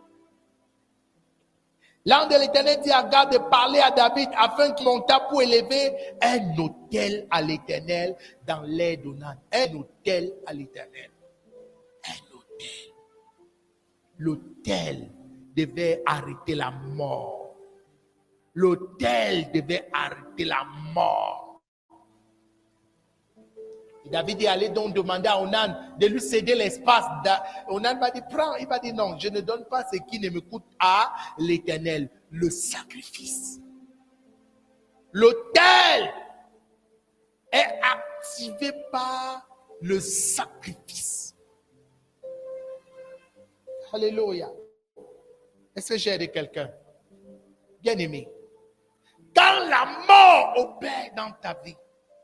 l'ange de l'Éternel dit à Gad de parler à David afin qu'il montât pour élever un autel à l'Éternel dans l'aire d'Onan. Un autel à l'Éternel. Un autel. L'autel devait arrêter la mort. L'autel devait arrêter la mort. Et David est allé donc demander à Onan de lui céder l'espace. Onan va dire, prends. Il va dire, non, je ne donne pas ce qui ne me coûte à l'Éternel. Le sacrifice. L'autel est activé par le sacrifice. Alléluia. Est-ce que j'ai aidé quelqu'un? Bien aimé. Quand la mort opère dans ta vie,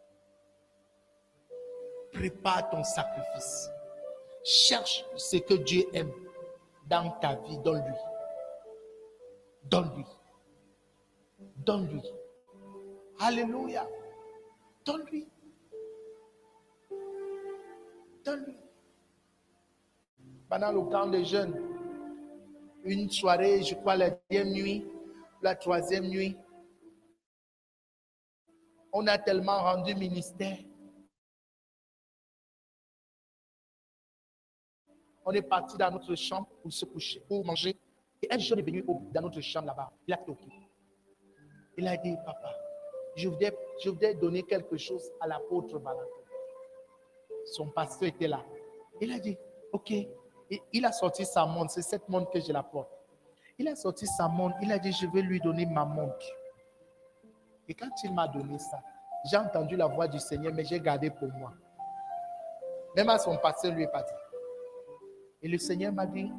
prépare ton sacrifice. Cherche ce que Dieu aime dans ta vie. Donne-lui. Donne-lui. Donne-lui. Alléluia. Donne-lui. Donne-lui. Pendant le camp des jeunes, une soirée, je crois la 2e nuit, la 3e nuit, on a tellement rendu ministère. On est parti dans notre chambre pour se coucher, pour manger. Et un jeune est venu dans notre chambre là-bas. Il a toqué. Il a dit, papa, je voudrais donner quelque chose à l'apôtre Valentin. Son pasteur était là. Il a dit, ok. Et il a sorti sa montre. C'est cette montre que je la porte. Il a sorti sa montre. Il a dit, je vais lui donner ma montre. Et quand il m'a donné ça, j'ai entendu la voix du Seigneur, mais j'ai gardé pour moi. Même à son pasteur, lui est pas dit. Et le Seigneur m'a dit,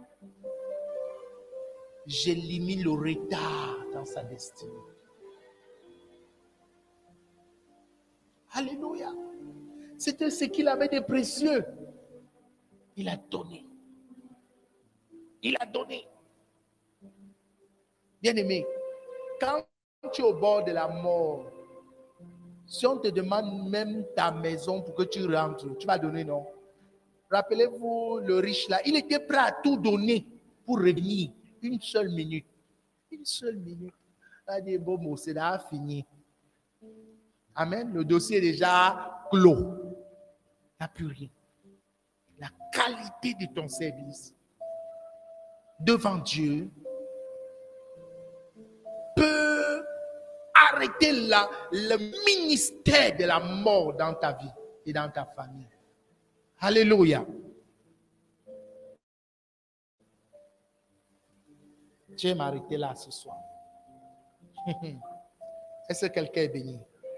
j'élimine le retard dans sa destinée. Alléluia. C'était ce qu'il avait de précieux. Il a donné. Il a donné. Bien-aimé, quand tu es au bord de la mort, si on te demande même ta maison pour que tu rentres, tu vas donner, non? Rappelez-vous le riche là, il était prêt à tout donner pour revenir. Une seule minute. Une seule minute. Il a dit, bon, c'est là fini. Amen. Le dossier est déjà clos. Il n'y a plus rien. La qualité de ton service devant Dieu peut arrêter le ministère de la mort dans ta vie et dans ta famille. Alléluia. Dieu m'a arrêté là ce soir. Est-ce que quelqu'un est béni?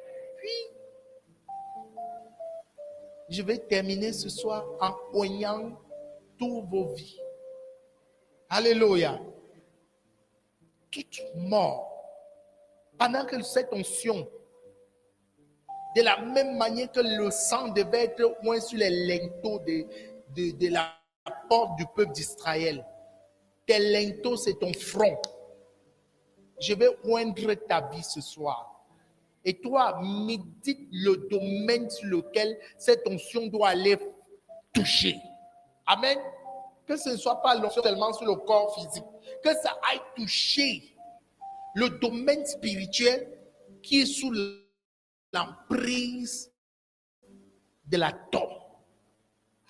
Puis, je vais terminer ce soir en poignant toutes vos vies. Alléluia. Toute mort. Pendant que cette onction, de la même manière que le sang devait être au moins sur les linteaux de la porte du peuple d'Israël. Tes linteaux, c'est ton front. Je vais oindre ta vie ce soir. Et toi, médite le domaine sur lequel cette onction doit aller toucher. Amen. Que ce ne soit pas l'onction seulement sur le corps physique. Que ça aille toucher le domaine spirituel qui est sous l'emprise de la tombe.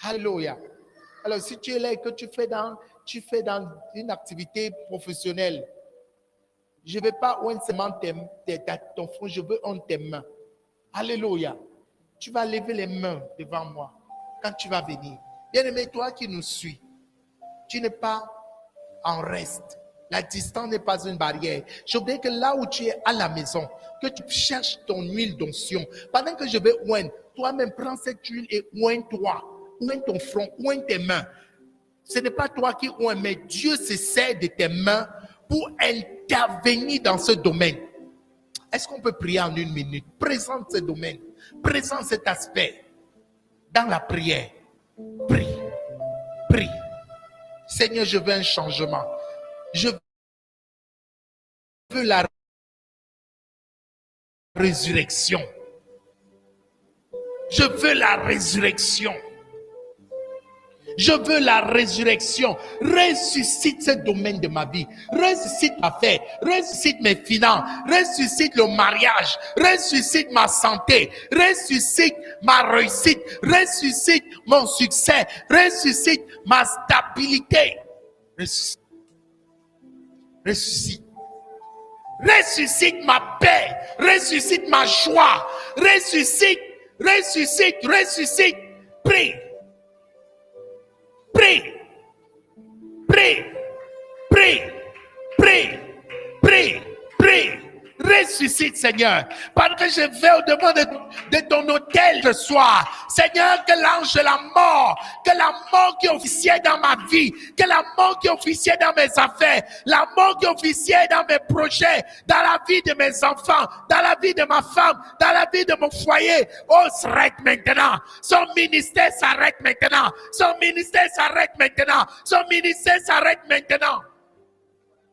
Alléluia. Alors, si tu es là et que tu fais dans une activité professionnelle, je ne vais pas oindre seulement ton front, je veux oindre tes mains. Alléluia. Tu vas lever les mains devant moi quand tu vas venir. Bien-aimé, toi qui nous suis, tu n'es pas en reste. La distance n'est pas une barrière. Je voudrais que là où tu es à la maison, que tu cherches ton huile d'onction. Pendant que je vais oindre, toi-même prends cette huile et oins-toi. Oins ton front, oins tes mains. Ce n'est pas toi qui oins, mais Dieu se sert de tes mains pour intervenir dans ce domaine. Est-ce qu'on peut prier en 1 minute? Présente ce domaine, présente cet aspect dans la prière. Prie, prie. Seigneur, je veux un changement. Je veux la résurrection. Je veux la résurrection. Je veux la résurrection. Ressuscite ce domaine de ma vie. Ressuscite ma fête. Ressuscite mes finances. Ressuscite le mariage. Ressuscite ma santé. Ressuscite ma réussite. Ressuscite mon succès. Ressuscite ma stabilité. Ressuscite. Ressuscite. Ressuscite ma paix. Ressuscite ma joie. Ressuscite. Ressuscite. Ressuscite. Prie. Prie, prie, prie, prie, prie, prie. Ressuscite, Seigneur. Parce que je vais au-devant de ton autel ce soir. Seigneur, que l'ange de la mort qui officiait dans ma vie, que la mort qui officiait dans mes affaires, la mort qui officiait dans mes projets, dans la vie de mes enfants, dans la vie de ma femme, dans la vie de mon foyer, s'arrête maintenant. Son ministère s'arrête maintenant. Son ministère s'arrête maintenant. Son ministère s'arrête maintenant.